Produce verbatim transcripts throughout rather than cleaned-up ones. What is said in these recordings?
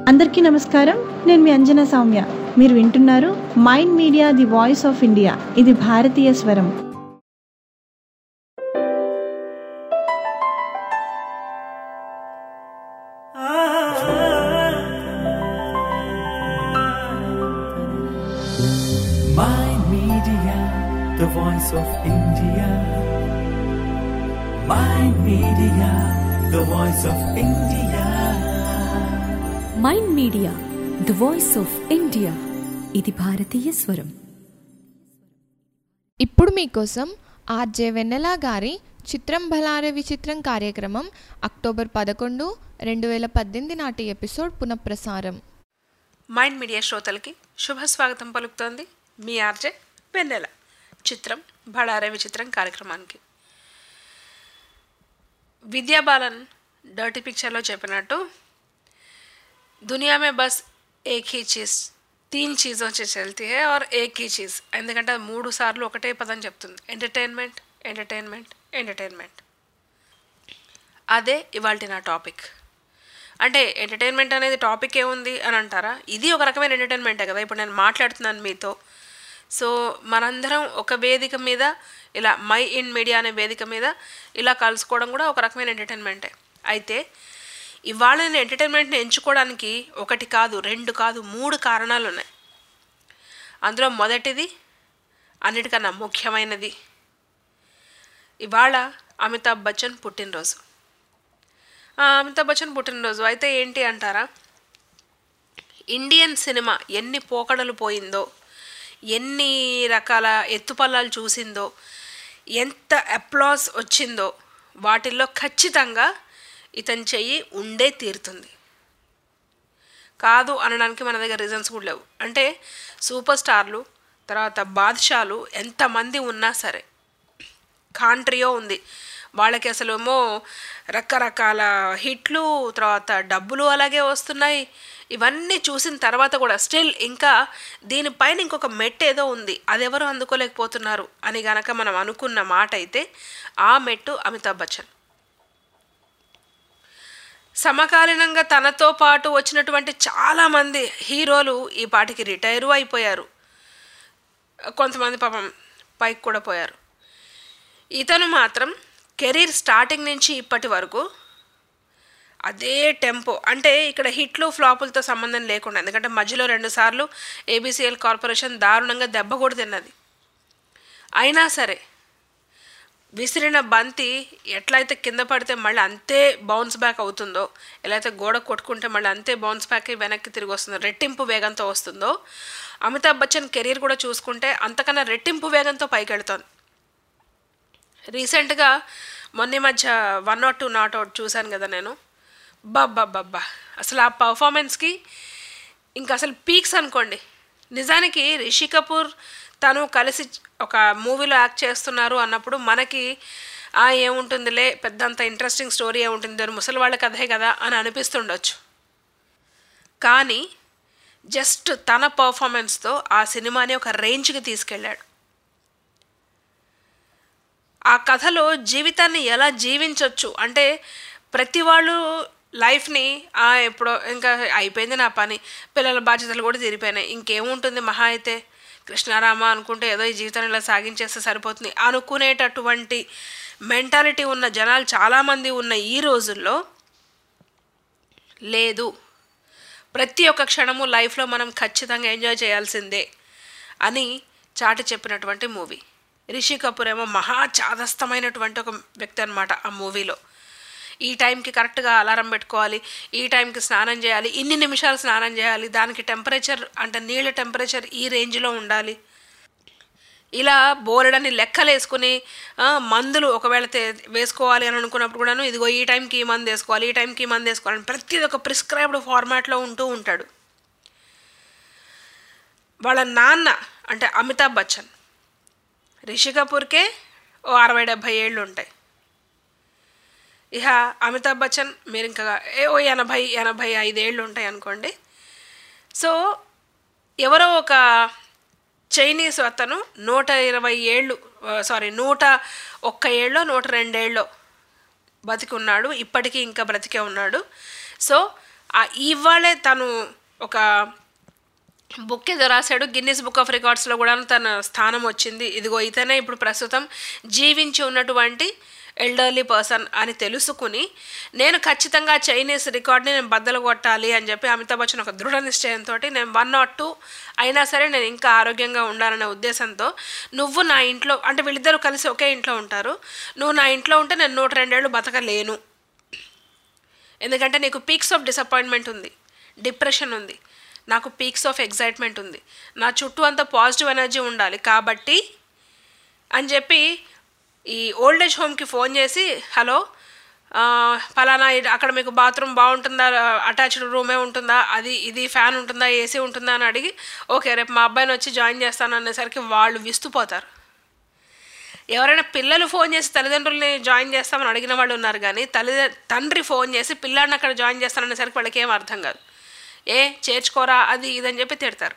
అందరికీ నమస్కారం. నేను మీ అంజనా సౌమ్య. మీరు వింటున్నారు mind media the voice of India. ఇది భారతీయ స్వరం. Mind Media, the voice of India. Mind Media, the voice of India. Mind media the voice of India. ఇది భారతీయ స్వరం. ఇప్పుడు మీకోసం ఆర్జే వెన్నెల గారి చిత్రం భలారే విచిత్రం కార్యక్రమం అక్టోబర్ పదకొండు రెండు వేల పద్దెనిమిది నాటి ఎపిసోడ్ పునఃప్రసారం. మైండ్ మీడియా శ్రోతలకి శుభస్వాగతం పలుకుతోంది మీ ఆర్జే వెన్నెల. చిత్రం భళారే విచిత్రం కార్యక్రమానికి. విద్యాబాలన్ డర్టీ పిక్చర్లో చెప్పినట్టు దునియా మే బస్ ఏక్ హీ చీజ్ తీన్ చీజోं से चलती है और एक ही चीज़. ఎందుకంటే అది మూడు సార్లు ఒకటే పదం చెప్తుంది, ఎంటర్టైన్మెంట్ ఎంటర్టైన్మెంట్ ఎంటర్టైన్మెంట్. అదే ఇవాల్టి నా టాపిక్. అంటే ఎంటర్టైన్మెంట్ అనేది టాపిక్ ఏముంది అని అంటారా? ఇది ఒక రకమైన ఎంటర్టైన్మెంటే కదా. ఇప్పుడు నేను మాట్లాడుతున్నాను మీతో. సో మనందరం ఒక వేదిక మీద ఇలా మై ఇన్ మీడియా అనే వేదిక మీద ఇలా కలుసుకోవడం కూడా ఒక రకమైన ఎంటర్టైన్మెంటే. అయితే ఇవాళ నేను ఎంటర్టైన్మెంట్ని ఎంచుకోవడానికి ఒకటి కాదు, రెండు కాదు, మూడు కారణాలు ఉన్నాయి. అందులో మొదటిది, అన్నిటికన్నా ముఖ్యమైనది, ఇవాళ అమితాబ్ బచ్చన్ పుట్టినరోజు. అమితాబ్ బచ్చన్ పుట్టినరోజు అయితే ఏంటి అంటారా? ఇండియన్ సినిమా ఎన్ని పోకడలు పోయిందో, ఎన్ని రకాల ఎత్తుపల్లాలు చూసిందో, ఎంత అప్లాస్ వచ్చిందో, వాటిల్లో ఖచ్చితంగా ఇతని చెయ్యి ఉండే తీరుతుంది. కాదు అనడానికి మన దగ్గర రీజన్స్ కూడా లేవు. అంటే సూపర్ స్టార్లు, తర్వాత బాద్షాలు ఎంతమంది ఉన్నా సరే, కాంట్రియో ఉంది, వాళ్ళకి అసలు ఏమో రకరకాల హిట్లు, తర్వాత డబ్బులు అలాగే వస్తున్నాయి. ఇవన్నీ చూసిన తర్వాత కూడా స్టిల్ ఇంకా దీనిపైన ఇంకొక మెట్టు ఏదో ఉంది, అదెవరు అందుకోలేకపోతున్నారు అని గనక మనం అనుకున్న మాట అయితే ఆ మెట్టు అమితాబ్ బచ్చన్. సమకాలీనంగా తనతో పాటు వచ్చినటువంటి చాలామంది హీరోలు ఈ పాటికి రిటైరు అయిపోయారు, కొంతమంది పాపం పైకి కూడా పోయారు. ఇతను మాత్రం కెరీర్ స్టార్టింగ్ నుంచి ఇప్పటి వరకు అదే టెంపో. అంటే ఇక్కడ హిట్లు ఫ్లాపులతో సంబంధం లేకుండా, ఎందుకంటే మధ్యలో రెండుసార్లు ఏబిసిఎల్ కార్పొరేషన్ దారుణంగా దెబ్బ కూడా తిన్నది. అయినా సరే విసిరిన బంతి ఎట్లయితే కింద పడితే మళ్ళీ అంతే బౌన్స్ బ్యాక్ అవుతుందో, ఎలా అయితే గోడ కొట్టుకుంటే మళ్ళీ అంతే బౌన్స్ బ్యాక్ వెనక్కి తిరిగి వస్తుందో, రెట్టింపు వేగంతో వస్తుందో, అమితాబ్ బచ్చన్ కెరీర్ కూడా చూసుకుంటే అంతకన్నా రెట్టింపు వేగంతో పైకి వెళ్తోంది. రీసెంట్గా మొన్న మధ్య one not two not out చూశాను కదా నేను. బాబ్బా బాబ్బా అసలు ఆ పర్ఫార్మెన్స్కి ఇంకా అసలు పీక్స్ అనుకోండి. నిజానికి రిషి కపూర్ తను కలిసి ఒక మూవీలో యాక్ట్ చేస్తున్నారు అన్నప్పుడు మనకి ఆ ఏముంటుందిలే, పెద్దంత ఇంట్రెస్టింగ్ స్టోరీ ఏముంటుంది, ముసలి వాళ్ళ కథే కదా అని అనిపిస్తుండొచ్చు. కానీ జస్ట్ తన పర్ఫార్మెన్స్తో ఆ సినిమాని ఒక రేంజ్కి తీసుకెళ్ళాడు. ఆ కథలో జీవితాన్ని ఎలా జీవించవచ్చు అంటే, ప్రతి వాళ్ళు లైఫ్ని ఎప్పుడో ఇంకా అయిపోయింది నా పని, పిల్లల బాధ్యతలు కూడా తీరిపోయినాయి, ఇంకేముంటుంది మహా అయితే కృష్ణారామ అనుకుంటే ఏదో ఈ జీవితాన్ని ఇలా సాగించేస్తే సరిపోతుంది అనుకునేటటువంటి మెంటాలిటీ ఉన్న జనాలు చాలామంది ఉన్న ఈ రోజుల్లో, లేదు ప్రతి ఒక్క క్షణము లైఫ్లో మనం ఖచ్చితంగా ఎంజాయ్ చేయాల్సిందే అని చాటి చెప్పినటువంటి మూవీ. రిషి కపూర్ ఏమో మహా చాదస్తమైనటువంటి ఒక వ్యక్తి అనమాట. ఆ మూవీలో ఈ టైంకి కరెక్ట్గా అలారం పెట్టుకోవాలి, ఈ టైంకి స్నానం చేయాలి, ఇన్ని నిమిషాలు స్నానం చేయాలి, దానికి టెంపరేచర్ అంటే నీళ్ళ టెంపరేచర్ ఈ రేంజ్లో ఉండాలి, ఇలా బోలెడని లెక్కలు వేసుకుని మందులు ఒకవేళ వేసుకోవాలి అని అనుకున్నప్పుడు కూడాను ఇదిగో ఈ టైంకి ఈ మందు వేసుకోవాలి, ఈ టైంకి ఈ మందు వేసుకోవాలి, ప్రతిది ఒక ప్రిస్క్రైబ్డ్ ఫార్మాట్లో ఉంటూ ఉంటాడు. వాళ్ళ నాన్న అంటే అమితాబ్ బచ్చన్, రిషి కపూర్కే ఓ అరవై డెబ్భై ఏళ్ళు ఉంటాయి. ఇక అమితాబ్ బచ్చన్ మీరు ఇంకా ఓ ఎనభై ఎనభై ఐదేళ్ళు ఉంటాయి అనుకోండి. సో ఎవరో ఒక చైనీస్ అతను నూట ఇరవై ఏళ్ళు సారీ నూట ఒక్క ఏళ్ళో నూట రెండేళ్ళో బతికి ఉన్నాడు, ఇప్పటికీ ఇంకా బ్రతికే ఉన్నాడు. సో ఇవాళే తను ఒక బుక్ ఏదో రాశాడు, గిన్నిస్ బుక్ ఆఫ్ రికార్డ్స్లో కూడా తన స్థానం వచ్చింది. ఇదిగో ఇతనే ఇప్పుడు ప్రస్తుతం జీవించి ఉన్నటువంటి ఎల్డర్లీ పర్సన్ అని తెలుసుకుని నేను ఖచ్చితంగా చైనీస్ రికార్డ్ని నేను బద్దలు కొట్టాలి అని చెప్పి అమితాబ్ బచ్చన్ ఒక దృఢ నిశ్చయంతో నేను వన్ నాట్ టూ అయినా సరే నేను ఇంకా ఆరోగ్యంగా ఉండాలనే ఉద్దేశంతో నువ్వు నా ఇంట్లో, అంటే వీళ్ళిద్దరూ కలిసి ఒకే ఇంట్లో ఉంటారు, నువ్వు నా ఇంట్లో ఉంటే నేను నూట రెండేళ్ళు బతకలేను, ఎందుకంటే నీకు పీక్స్ ఆఫ్ డిసప్పాయింట్మెంట్ ఉంది, డిప్రెషన్ ఉంది, నాకు పీక్స్ ఆఫ్ ఎగ్జైట్మెంట్ ఉంది, నా చుట్టూ అంతా పాజిటివ్ ఎనర్జీ ఉండాలి కాబట్టి అని చెప్పి ఈ ఓల్డ్ ఏజ్ హోమ్కి ఫోన్ చేసి, హలో ఫలానా అక్కడ మీకు బాత్రూమ్ బాగుంటుందా, అటాచ్డ్ రూమే ఉంటుందా, అది ఇది ఫ్యాన్ ఉంటుందా, ఏసీ ఉంటుందా అని అడిగి ఓకే రేపు మా అబ్బాయిని వచ్చి జాయిన్ చేస్తాను అనేసరికి వాళ్ళు విస్తుపోతారు. ఎవరైనా పిల్లలు ఫోన్ చేసి తల్లిదండ్రుల్ని జాయిన్ చేస్తామని అడిగిన వాళ్ళు ఉన్నారు, కానీ తల్లి తండ్రి ఫోన్ చేసి పిల్లాడిని అక్కడ జాయిన్ చేస్తాననేసరికి వాళ్ళకి ఏం అర్థం కాదు. ఏ చేర్చుకోరా అది ఇదని చెప్పి తిడతారు.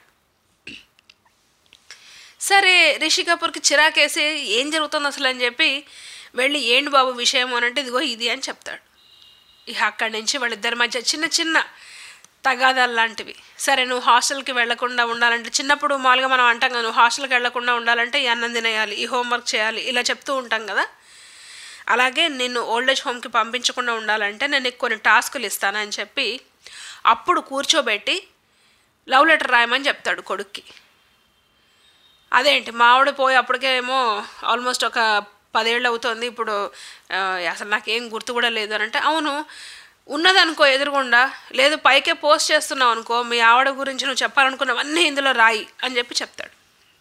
సరే రిషి కపూర్కి చిరాకేసి ఏం జరుగుతుంది అసలు అని చెప్పి వెళ్ళి ఏంటి బాబు విషయం అని అంటే ఇదిగో ఇది అని చెప్తాడు. ఇక అక్కడి నుంచి వాళ్ళిద్దరి మధ్య చిన్న చిన్న తగాదాలు లాంటివి. సరే నువ్వు హాస్టల్కి వెళ్లకుండా ఉండాలంటే, చిన్నప్పుడు మామూలుగా మనం అంటాం కదా నువ్వు హాస్టల్కి వెళ్లకుండా ఉండాలంటే ఈ అన్నం తినేయాలి, ఈ హోంవర్క్ చేయాలి, ఇలా చెప్తూ ఉంటాం కదా. అలాగే నిన్ను ఓల్డేజ్ హోమ్కి పంపించకుండా ఉండాలంటే నేను నీకు కొన్ని టాస్కులు ఇస్తానని చెప్పి అప్పుడు కూర్చోబెట్టి లవ్ లెటర్ రాయమని చెప్తాడు కొడుక్కి. అదేంటి మా ఆవిడ పోయి అప్పటికేమో ఆల్మోస్ట్ ఒక పదేళ్ళు అవుతుంది, ఇప్పుడు అసలు నాకేం గుర్తు కూడా లేదు అని అంటే, అవును ఉన్నదనుకో ఎదురుగుండా, లేదు పైకే పోస్ట్ చేస్తున్నావు అనుకో, మీ ఆవిడ గురించి నువ్వు చెప్పాలనుకున్నవన్నీ ఇందులో రాయి అని చెప్పి చెప్తాడు.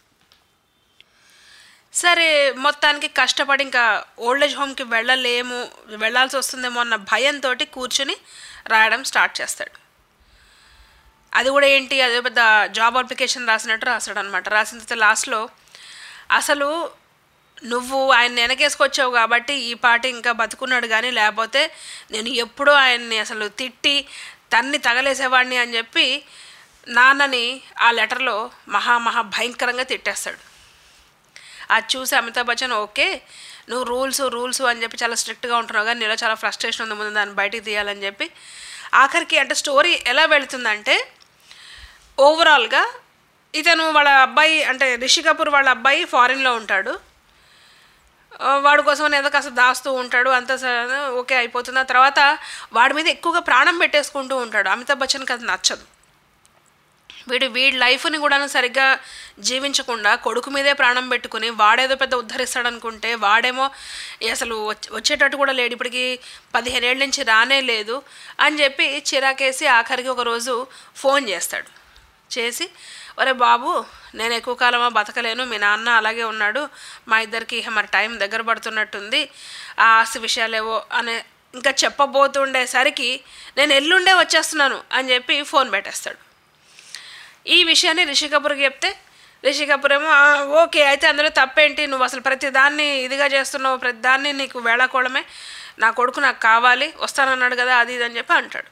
సరే మొత్తానికి కష్టపడి ఇంకా ఓల్డేజ్ హోమ్కి వెళ్ళలేము, వెళ్ళాల్సి వస్తుందేమో అన్న భయంతో కూర్చుని రాయడం స్టార్ట్ చేస్తాడు. అది కూడా ఏంటి, అదే పెద్ద జాబ్ అప్లికేషన్ రాసినట్టు రాస్తాడు అనమాట. రాసిన తర్వాత లాస్ట్లో అసలు నువ్వు ఆయన వెనకేసుకొచ్చావు కాబట్టి ఈ పాటి ఇంకా బతుకున్నాడు, కానీ లేకపోతే నేను ఎప్పుడూ ఆయన్ని అసలు తిట్టి తన్ని తగలేసేవాడిని అని చెప్పి నాన్నని ఆ లెటర్లో మహా మహా భయంకరంగా తిట్టేస్తాడు. అది చూసి అమితాబ్ బచ్చన్ ఓకే నువ్వు రూల్స్ రూల్స్ అని చెప్పి చాలా స్ట్రిక్ట్గా ఉంటున్నావు, కానీ నీలో చాలా ఫ్రస్ట్రేషన్ ఉంది, ముందు దాన్ని బయటికి తీయాలని చెప్పి ఆఖరికి అంటే స్టోరీ ఎలా వెళుతుందంటే ఓవరాల్గా ఇతను వాళ్ళ అబ్బాయి అంటే రిషి కపూర్ వాళ్ళ అబ్బాయి ఫారిన్లో ఉంటాడు, వాడి కోసం ఏదో కాస్త దాస్తూ ఉంటాడు, అంత ఓకే అయిపోతుంది. ఆ తర్వాత వాడి మీద ఎక్కువగా ప్రాణం పెట్టేసుకుంటూ ఉంటాడు. అమితాబ్ బచ్చన్కి అది నచ్చదు. వీడు వీడి లైఫ్ని కూడా సరిగ్గా జీవించకుండా కొడుకు మీదే ప్రాణం పెట్టుకుని వాడేదో పెద్ద ఉద్ధరిస్తాడనుకుంటే వాడేమో అసలు వచ్చేటట్టు కూడా లేడు, ఇప్పటికి పదిహేను ఏళ్ళ నుంచి రానే లేదు అని చెప్పి చిరాకేసి ఆఖరికి ఒకరోజు ఫోన్ చేస్తాడు. చేసి ఒరే బాబు నేను ఎక్కువ కాలమా బతకలేను, మీ నాన్న అలాగే ఉన్నాడు, మా ఇద్దరికి మరి టైం దగ్గర పడుతున్నట్టుంది, ఆ ఆస్తి విషయాలేవో అనే ఇంకా చెప్పబోతుండేసరికి నేను ఎల్లుండే వచ్చేస్తున్నాను అని చెప్పి ఫోన్ పెట్టేస్తాడు. ఈ విషయాన్ని రిషి కపూర్కి చెప్తే రిషి కపూర్ ఏమో ఓకే అయితే అందులో తప్పేంటి, నువ్వు అసలు ప్రతి దాన్ని ఇదిగా చేస్తున్నావు, ప్రతి దాన్ని నీకు వేళాకోళమే, నా కొడుకు నాకు కావాలి వస్తానన్నాడు కదా అది ఇది అని చెప్పి అంటాడు.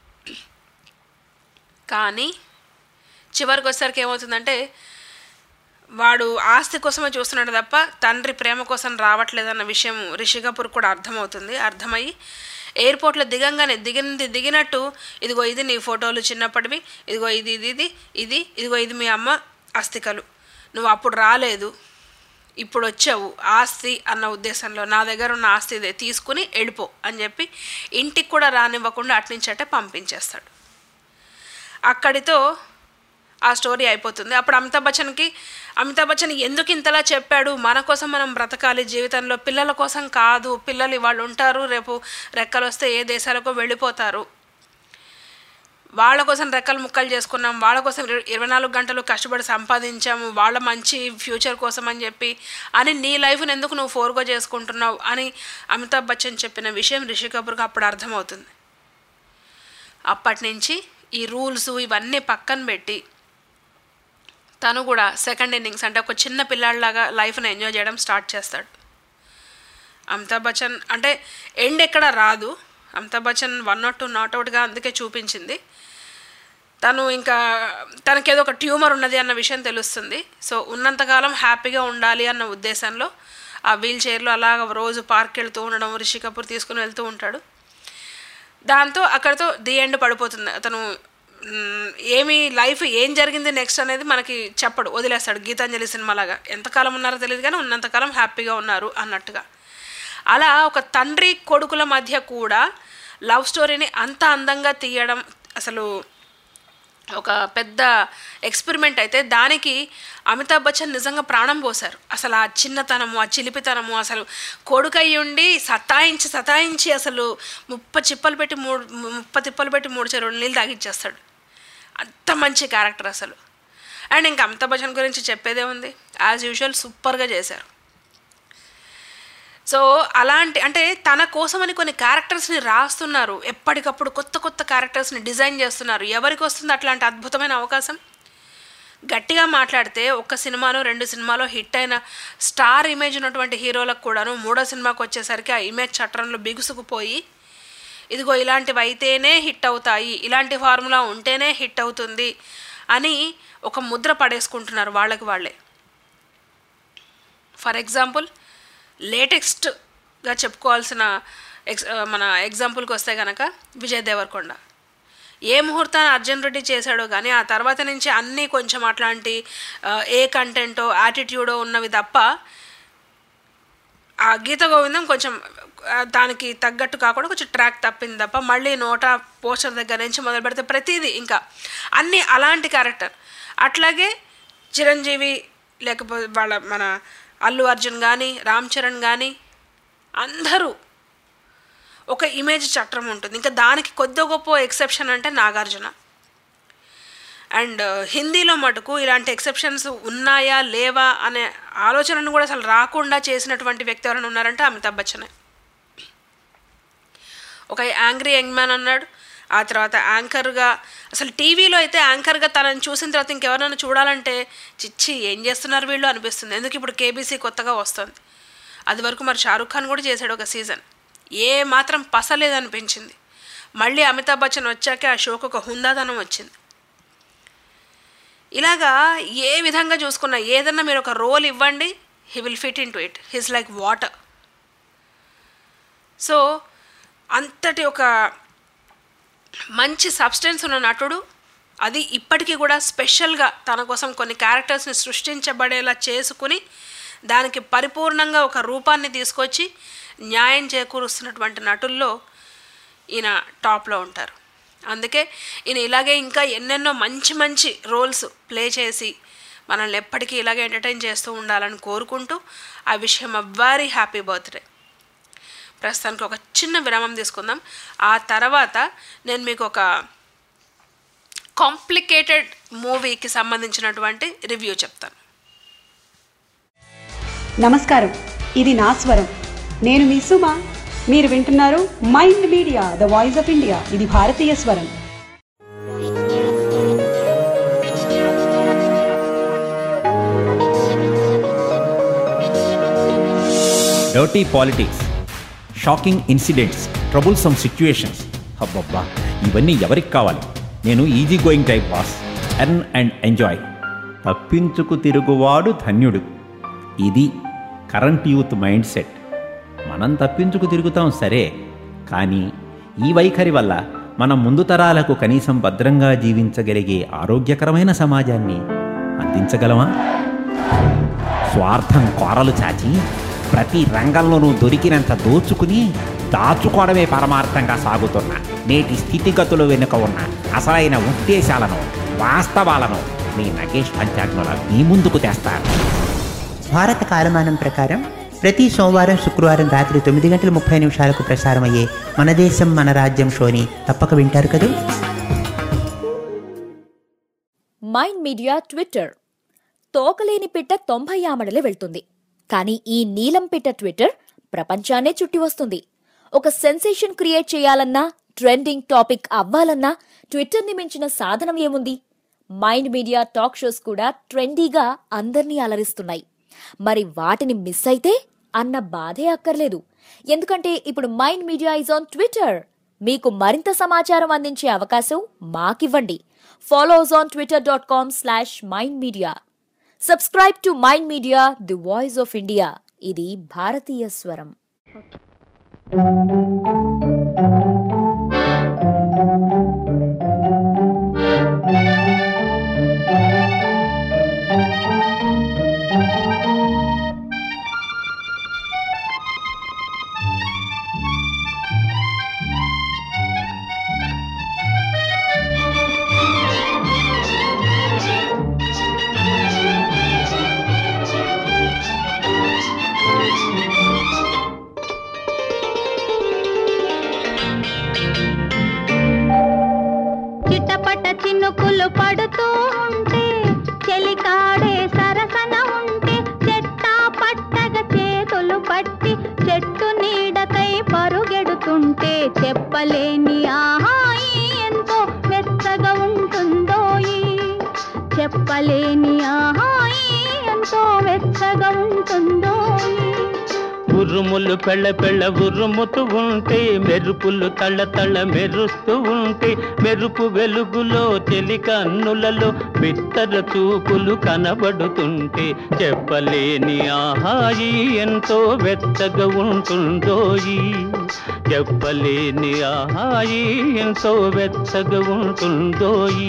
కానీ చివరికి వచ్చేసరికి ఏమవుతుందంటే వాడు ఆస్తి కోసమే చూస్తున్నాడు తప్ప తండ్రి ప్రేమ కోసం రావట్లేదన్న విషయం రిషి కపూర్ కూడా అర్థమవుతుంది. అర్థమయ్యి ఎయిర్పోర్ట్లో దిగంగానే దిగినది దిగినట్టు ఇదిగో ఇది నీ ఫోటోలు చిన్నప్పటివి, ఇదిగో ఇది ఇది ఇది ఇది ఇదిగో ఇది మీ అమ్మ అస్థికలు, నువ్వు అప్పుడు రాలేదు ఇప్పుడు వచ్చావు ఆస్తి అన్న ఉద్దేశంలో నా దగ్గర ఉన్న ఆస్తి ఇదే తీసుకుని వెళ్ళిపో అని చెప్పి ఇంటికి కూడా రానివ్వకుండా అట్నుంచి అంటే పంపించేస్తాడు. అక్కడితో ఆ స్టోరీ అయిపోతుంది. అప్పుడు అమితాబ్ బచ్చన్కి అమితాబ్ బచ్చన్ ఎందుకు ఇంతలా చెప్పాడు, మన కోసం మనం బ్రతకాలి జీవితంలో, పిల్లల కోసం కాదు, పిల్లలు వాళ్ళు ఉంటారు రేపు రెక్కలు వస్తే ఏ దేశాలకో వెళ్ళిపోతారు, వాళ్ళ కోసం రెక్కలు ముక్కలు చేసుకున్నాం, వాళ్ళ కోసం ఇరవై నాలుగు గంటలు కష్టపడి సంపాదించాము, వాళ్ళ మంచి ఫ్యూచర్ కోసం అని చెప్పి అని నీ లైఫ్ని ఎందుకు నువ్వు ఫోర్గో చేసుకుంటున్నావు అని అమితాబ్ బచ్చన్ చెప్పిన విషయం రిషి కపూర్కి అప్పుడు అర్థమవుతుంది. అప్పటి నుంచి ఈ రూల్స్ ఇవన్నీ పక్కన పెట్టి తను కూడా సెకండ్ ఇన్నింగ్స్ అంటే ఒక చిన్న పిల్లాడిలాగా లైఫ్ని ఎంజాయ్ చేయడం స్టార్ట్ చేస్తాడు. అమితాబ్ బచ్చన్ అంటే ఎండ్ ఎక్కడ రాదు, Amitabh Bachchan one not two not అవుట్గా అందుకే చూపించింది. తను ఇంకా తనకేదో ఒక ట్యూమర్ ఉన్నది అన్న విషయం తెలుస్తుంది. సో ఉన్నంతకాలం హ్యాపీగా ఉండాలి అన్న ఉద్దేశంలో ఆ వీల్ చైర్లో అలా రోజు పార్క్ వెళ్తూ ఉండడం రిషి కపూర్ తీసుకుని వెళ్తూ ఉంటాడు. దాంతో అక్కడితో ది ఎండ్ పడిపోతుంది. అతను ఏమి లైఫ్ ఏం జరిగింది నెక్స్ట్ అనేది మనకి చెప్పడు, వదిలేస్తాడు. గీతాంజలి సినిమాలాగా ఎంతకాలం ఉన్నారో తెలియదు కానీ ఉన్నంతకాలం హ్యాపీగా ఉన్నారు అన్నట్టుగా. అలా ఒక తండ్రి కొడుకుల మధ్య కూడా లవ్ స్టోరీని అంత అందంగా తీయడం అసలు ఒక పెద్ద ఎక్స్పెరిమెంట్. అయితే దానికి అమితాబ్ బచ్చన్ నిజంగా ప్రాణం పోశారు. అసలు ఆ చిన్నతనము, ఆ చిలిపితనము, అసలు కొడుకయ్యి ఉండి సతాయించి సతాయించి అసలు ముప్ప చిప్పలు పెట్టి మూడు ముప్ప తిప్పలు పెట్టి మూడు చెరువులు నీళ్ళు తాగిచ్చేస్తాడు. అంత మంచి క్యారెక్టర్ అసలు. అండ్ ఇంకా అమితాబ్ బచ్చన్ గురించి చెప్పేదే ఉంది, యాజ్ యూజువల్ సూపర్గా చేశారు. సో అలాంటి అంటే తన కోసమని కొన్ని క్యారెక్టర్స్ని రాస్తున్నారు, ఎప్పటికప్పుడు కొత్త కొత్త క్యారెక్టర్స్ని డిజైన్ చేస్తున్నారు. ఎవరికి వస్తుంది అట్లాంటి అద్భుతమైన అవకాశం? గట్టిగా మాట్లాడితే ఒక్క సినిమాలో రెండు సినిమాలో హిట్ అయిన స్టార్ ఇమేజ్ ఉన్నటువంటి హీరోలకు కూడాను మూడో సినిమాకి వచ్చేసరికి ఆ ఇమేజ్ చట్రంలో బిగుసుకుపోయి ఇదిగో ఇలాంటివి అయితేనే హిట్ అవుతాయి, ఇలాంటి ఫార్ములా ఉంటేనే హిట్ అవుతుంది అని ఒక ముద్ర పడేసుకుంటున్నారు వాళ్ళకి వాళ్ళే. ఫర్ ఎగ్జాంపుల్ లేటెస్ట్గా చెప్పుకోవాల్సిన ఎక్స్ మన ఎగ్జాంపుల్కి వస్తే కనుక విజయ్ దేవరకొండ. ఏ ముహూర్తాన్ని అర్జున్ రెడ్డి చేశాడో కానీ ఆ తర్వాత నుంచి అన్నీ కొంచెం అట్లాంటి ఏ కంటెంటో యాటిట్యూడో ఉన్నవి తప్ప ఆ గీత గోవిందం కొంచెం దానికి తగ్గట్టు కాకుండా కొంచెం ట్రాక్ తప్పింది తప్ప మళ్ళీ నోటా పోస్టర్ దగ్గర నుంచి మొదలు పెడితే ప్రతిదీ ఇంకా అన్నీ అలాంటి క్యారెక్టర్. అట్లాగే చిరంజీవి లేకపోతే వాళ్ళ మన అల్లు అర్జున్ కానీ రామ్ చరణ్ కానీ అందరూ ఒక ఇమేజ్ చట్రం ఉంటుంది. ఇంకా దానికి కొద్ది గొప్ప ఎక్సెప్షన్ అంటే నాగార్జున. అండ్ హిందీలో మటుకు ఇలాంటి ఎక్సెప్షన్స్ ఉన్నాయా లేవా అనే ఆలోచనను కూడా అసలు రాకుండా చేసినటువంటి వ్యక్తి ఎవరైనా ఉన్నారంటే అమితాబ్ బచ్చనే. ఒక యాంగ్రీ యంగ్ మ్యాన్ అన్నాడు, ఆ తర్వాత యాంకర్గా అసలు టీవీలో అయితే యాంకర్గా తనని చూసిన తర్వాత ఇంకెవరైనా చూడాలంటే చిచ్చి ఏం చేస్తున్నారు వీళ్ళు అనిపిస్తుంది. ఎందుకు ఇప్పుడు కేబీసీ కొత్తగా వస్తుంది. అది వరకు మరి షారుఖ్ ఖాన్ కూడా చేశాడు ఒక సీజన్, ఏ మాత్రం పసలేదనిపించింది. మళ్ళీ అమితాబ్ బచ్చన్ వచ్చాక ఆ షోకు ఒక హుందాదనం వచ్చింది. ఇలాగా ఏ విధంగా చూసుకున్నా ఏదన్నా మీరు ఒక రోల్ ఇవ్వండి, he will fit in to it, he's like water. So అంతటి ఒక మంచి సబ్స్టెన్స్ ఉన్న నటుడు, అది ఇప్పటికీ కూడా స్పెషల్గా తన కోసం కొన్ని క్యారెక్టర్స్ని సృష్టించబడేలా చేసుకుని దానికి పరిపూర్ణంగా ఒక రూపాన్ని తీసుకొచ్చి న్యాయం చేకూరుస్తున్నటువంటి నటుల్లో ఈయన టాప్లో ఉంటారు. అందుకే ఈయన ఇలాగే ఇంకా ఎన్నెన్నో మంచి మంచి రోల్స్ ప్లే చేసి మనల్ని ఎప్పటికీ ఇలాగే ఎంటర్టైన్ చేస్తూ ఉండాలని కోరుకుంటూ ఆ విషయం వెరీ హ్యాపీ బర్త్డే. ప్రస్తుతానికి ఒక చిన్న విరామం తీసుకుందాం. ఆ తర్వాత నేను మీకు ఒక కాంప్లికేటెడ్ మూవీకి సంబంధించినటువంటి రివ్యూ చెప్తాను. నమస్కారం, ఇది నా స్వరం. నేను మీ సుమ. మీరు వింటున్నారు mind media, the voice of India. ఇది భారతీయ స్వరం. Dirty politics, shocking incidents, troublesome situations, అబ్బబ్బా ఇవన్నీ ఎవరికి కావాలి? నేను easy going type boss. Earn and enjoy. తప్పించుకు తిరుగువాడు ధన్యుడు. ఇది కరెంట్ యూత్ మైండ్ సెట్. మనం తప్పించుకు తిరుగుతాం సరే, కానీ ఈ వైఖరి వల్ల మనం ముందు తరాలకు కనీసం భద్రంగా జీవించగలిగే ఆరోగ్యకరమైన సమాజాన్ని అందించగలమా? స్వార్థం కోరలు చాచి ప్రతి రంగంలోనూ దొరికినంత దోచుకుని దాచుకోవడమే పరమార్థంగా సాగుతున్న నేటి స్థితిగతులు వెనుక ఉన్న అసలైన ఉద్దేశాలను, వాస్తవాలను మీ నగేష్ పంచాగ్నుల మీ ముందుకు తెస్తారు. భారత కాలమానం ప్రకారం ప్రతి సోమవారం శుక్రవారం రాత్రి తొమ్మిది గంటల ముప్పై నిమిషాలకు ప్రసారమయ్యే మన దేశం మన రాజ్యం షోని తప్పక వింటారు కదూ. Mind media Twitter. తోకలేని పిట్ట తొంభై ఆమడలే వెళ్తుంది, కానీ ఈ నీలం పిట్ట ట్విట్టర్ ప్రపంచాన్నే చుట్టి వస్తుంది. ఒక సెన్సేషన్ క్రియేట్ చేయాలన్నా, ట్రెండింగ్ టాపిక్ అవ్వాలన్నా ట్విట్టర్ని మించిన సాధనం ఏముంది? మైండ్ మీడియా టాక్ షోస్ కూడా ట్రెండీగా అందర్నీ అలరిస్తున్నాయి. మరి వాటిని మిస్ అయితే అన్న బాధే అక్కర్లేదు. ఎందుకంటే ఇప్పుడు Mind Media is on Twitter. మీకు మరింత సమాచారం అందించే అవకాశం మాకివ్వండి. Follows on Twitter dot com slash mind media. Subscribe to mind media, the voice of India. ఇది భారతీయ స్వరం. చిటపట చినుకులు పడుతూ ఉంటే చెలికాడే సరసన ఉంటే చెట్టా పట్టగ చేతులు పట్టి చెట్టు నీడకై పరుగెడుతుంటే చెప్పలేని ఆహాయి ఎంతో మెత్తగా ఉంటుందోయి చెప్పలేని ఆహాయి ఎంతో మెత్తగా ఉంటుందోయి ఉరుములు పెళ్ళ పెళ్ళ ఉరుముతూ ఉంటే మెరుపులు తళ్ళ తళ్ళ మెరుస్తూ ఉంటే మెరుపు వెలుగులో చెలి కన్నులలో బిత్తర చూపులు కనబడుతుంటే చెప్పలేని ఆహాయి ఎంతో వెచ్చగా ఉంటుందోయి చెప్పలేని ఆహాయి ఎంతో వెచ్చగా ఉంటుందోయి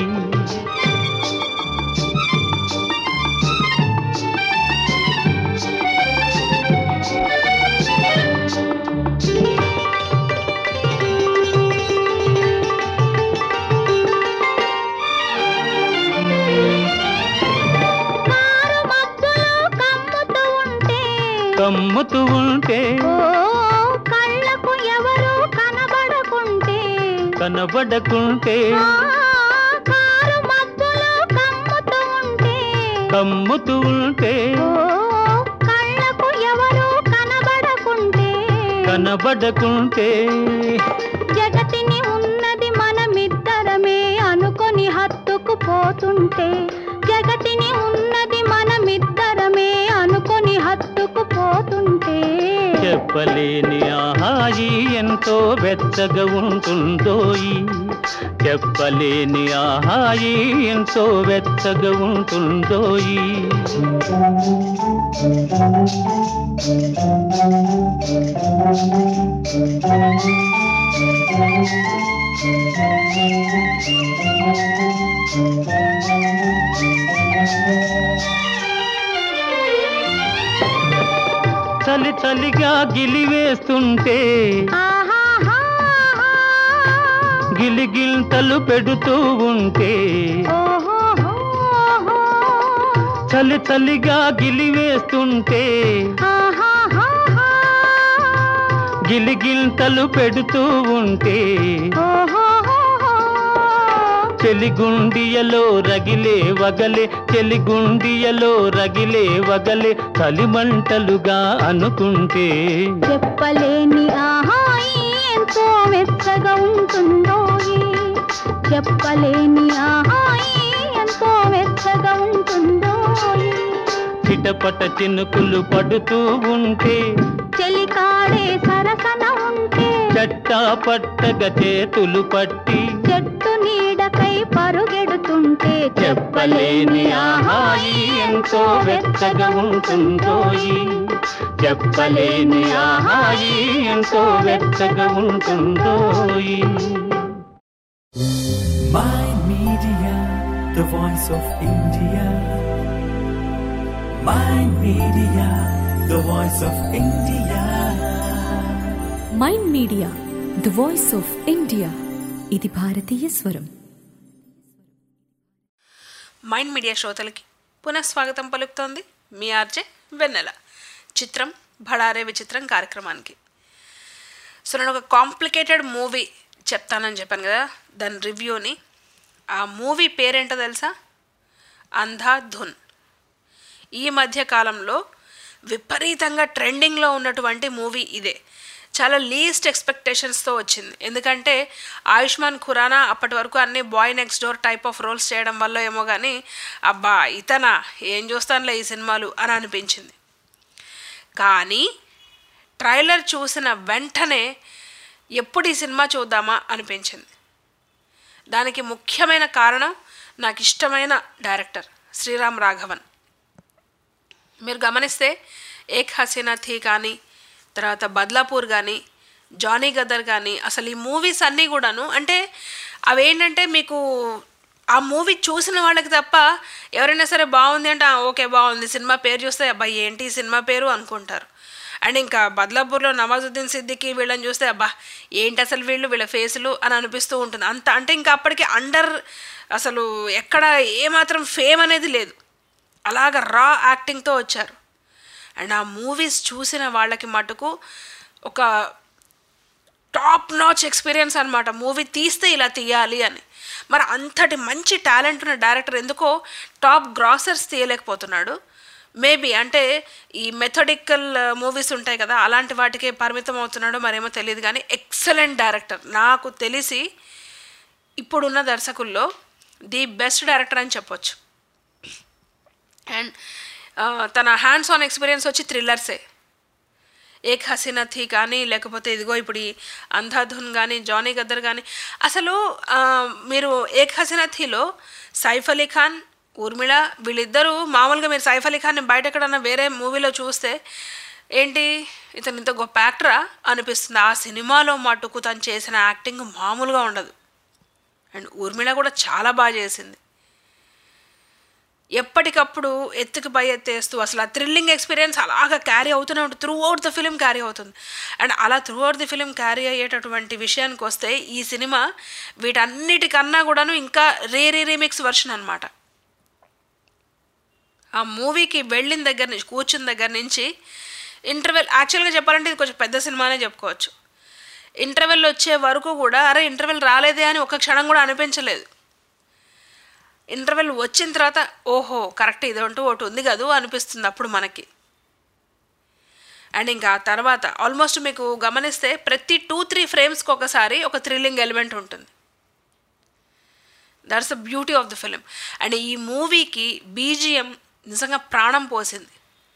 కమ్ముతూ ఉంటే కళ్ళకు ఎవరు కనబడకుంటే కనబడకుంటే కారు మబ్బులో కమ్ముతూ ఉంటే కమ్ముతూ ఉంటే కళ్ళకు ఎవరు కనబడకుంటే కనబడకుంటే జగతిని ఉన్నది మనమిద్దరమే అనుకొని హత్తుకుపోతుంటే జగతిని ఉన్నది మనమిద్దరమే అనుకొని హత్తుకుపోతుంటే చెప్పలేని ఆహాయి ఎంతో వెచ్చగా ఉంటుందోయి చెప్పలేని ఆహాయి ఎంతో వెచ్చగా ఉంటుందోయి చలి చలిగా గిలివేస్తుంటే గిలిగిల్తలు పెడుతూ ఉంటే చలి చలిగా గిలివేస్తుంటే గిలిగిల్తలు పెడుతూ ఉంటే చెలిగుండియలో రగిలే వగలే చెలిగుండియలో రగిలే వగలే చలిమంటలుగా అనుకుంటే చెప్పలేని ఆహాయి ఎంతో మెత్తగా ఉంటుందోయి చెప్పలేని ఆహాయి ఎంతో మెత్తగా ఉంటుందోయి చిటపట చినుకులు పడుతూ ఉంటే చెలికాడే సరసన ఉంటే చట్టా పట్టగా చేతులు పట్టి చెట్టు నీడకై పరుగెడుతుంటే చెప్పలేని ఆహాయి ఎంతో వెచ్చగా ఉంటుందోయి చెప్పలేని ఆహాయి ఎంతో వెచ్చగా ఉంటుందోయి Mind Media, the voice of India. Mind Media, the voice of India. Mind media the voice of India ఇది భారతీయ స్వరం. మైండ్ మీడియా శ్రోతలకి పునఃస్వాగతం పలుకుతోంది మీ ఆర్జే వెన్నెల. చిత్రం భడారే విచిత్రం కార్యక్రమానికి. సో నేను ఒక కాంప్లికేటెడ్ మూవీ చెప్తానని చెప్పాను కదా, దాని రివ్యూని. ఆ మూవీ పేరేంటో తెలుసా? అంధాధున్. ఈ మధ్య కాలంలో విపరీతంగా ట్రెండింగ్లో ఉన్నటువంటి మూవీ ఇదే. చాలా లీస్ట్ ఎక్స్పెక్టేషన్స్తో వచ్చింది. ఎందుకంటే ఆయుష్మాన్ ఖురానా అప్పటి వరకు అన్ని boy next door type of roles చేయడం వల్ల ఏమో కానీ అబ్బా ఇతనా ఏం చూస్తానులే ఈ సినిమాలు అని అనిపించింది. కానీ ట్రైలర్ చూసిన వెంటనే ఎప్పుడు ఈ సినిమా చూద్దామా అనిపించింది. దానికి ముఖ్యమైన కారణం నాకు ఇష్టమైన డైరెక్టర్ శ్రీరామ్ రాఘవన్. మీరు గమనిస్తే ఏక్ హసీనా థీ కానీ, తర్వాత బద్లాపూర్ కానీ, జానీ గదర్ కానీ, అసలు ఈ మూవీస్ అన్నీ కూడాను అంటే అవేంటంటే మీకు ఆ మూవీ చూసిన వాళ్ళకి తప్ప ఎవరైనా సరే బాగుంది అంటే ఓకే బాగుంది, సినిమా పేరు చూస్తే అబ్బా ఏంటి ఈ సినిమా పేరు అనుకుంటారు. అండ్ ఇంకా బద్లాపూర్లో నవాజుద్దీన్ సిద్దికి వీళ్ళని చూస్తే అబ్బా ఏంటి అసలు వీళ్ళు వీళ్ళ ఫేసులు అని అనిపిస్తూ ఉంటుంది. అంత అంటే ఇంకా అప్పటికి అండర్ అసలు ఎక్కడ ఏమాత్రం ఫేమ్ అనేది లేదు, అలాగ రా యాక్టింగ్తో వచ్చారు. అండ్ ఆ మూవీస్ చూసిన వాళ్ళకి మటుకు ఒక టాప్ నాచ్ ఎక్స్పీరియన్స్ అనమాట. మూవీ తీస్తే ఇలా తీయాలి అని. మరి అంతటి మంచి టాలెంట్ ఉన్న డైరెక్టర్ ఎందుకో టాప్ గ్రాసర్స్ తీయలేకపోతున్నాడు. మేబీ అంటే ఈ మెథడికల్ మూవీస్ ఉంటాయి కదా, అలాంటి వాటికే పరిమితం అవుతున్నాడో మరేమో తెలియదు. కానీ ఎక్సలెంట్ డైరెక్టర్, నాకు తెలిసి ఇప్పుడున్న దర్శకుల్లో ది బెస్ట్ డైరెక్టర్ అని చెప్పొచ్చు. అండ్ తన హ్యాండ్స్ ఆన్ ఎక్స్పీరియన్స్ వచ్చి థ్రిల్లర్సే. ఏక్ హసీనా థీ కానీ, లేకపోతే ఇదిగో ఇప్పుడు ఈ అంధాధున్ కానీ, జానీ గద్దర్ కానీ, అసలు మీరు ఏక్ హసీనా థీలో సైఫ్ అలీ ఖాన్, ఊర్మిళ వీళ్ళిద్దరూ మామూలుగా మీరు సైఫ్ అలీ ఖాన్ని బయట ఎక్కడన్నా వేరే మూవీలో చూస్తే ఏంటి ఇతను ఇంత గొప్ప యాక్టరా అనిపిస్తుంది. ఆ సినిమాలో మటుకు తను చేసిన యాక్టింగ్ మామూలుగా ఉండదు. అండ్ ఊర్మిళ కూడా చాలా బాగా చేసింది. ఎప్పటికప్పుడు ఎత్తుకు పై ఎత్తేస్తూ అసలు ఆ థ్రిల్లింగ్ ఎక్స్పీరియన్స్ అలాగా క్యారీ అవుతూనే ఉంటుంది, throughout the film carry అవుతుంది. అండ్ అలా throughout the film carry అయ్యేటటువంటి విషయానికి వస్తే ఈ సినిమా వీటన్నిటికన్నా కూడాను ఇంకా రీ రీ రీమిక్స్ వర్షన్ అనమాట. ఆ మూవీకి వెళ్ళిన దగ్గర నుంచి, కూర్చున్న దగ్గర నుంచి ఇంటర్వెల్, యాక్చువల్గా చెప్పాలంటే ఇది కొంచెం పెద్ద సినిమానే చెప్పుకోవచ్చు. ఇంటర్వెల్ వచ్చే వరకు కూడా అరే ఇంటర్వెల్ రాలేదే అని ఒక క్షణం కూడా అనిపించలేదు. ఇంటర్వెల్ వచ్చిన తర్వాత ఓహో కరెక్ట్ ఇదంటూ ఒకటి ఉంది కదా అనిపిస్తుంది అప్పుడు మనకి. అండ్ ఇంకా తర్వాత ఆల్మోస్ట్ మీకు గమనిస్తే ప్రతి టూ త్రీ ఫ్రేమ్స్కి ఒకసారి ఒక థ్రిల్లింగ్ ఎలిమెంట్ ఉంటుంది. That's the beauty of the film. And ఈ మూవీకి బీజిఎం నిజంగా ప్రాణం పోసింది.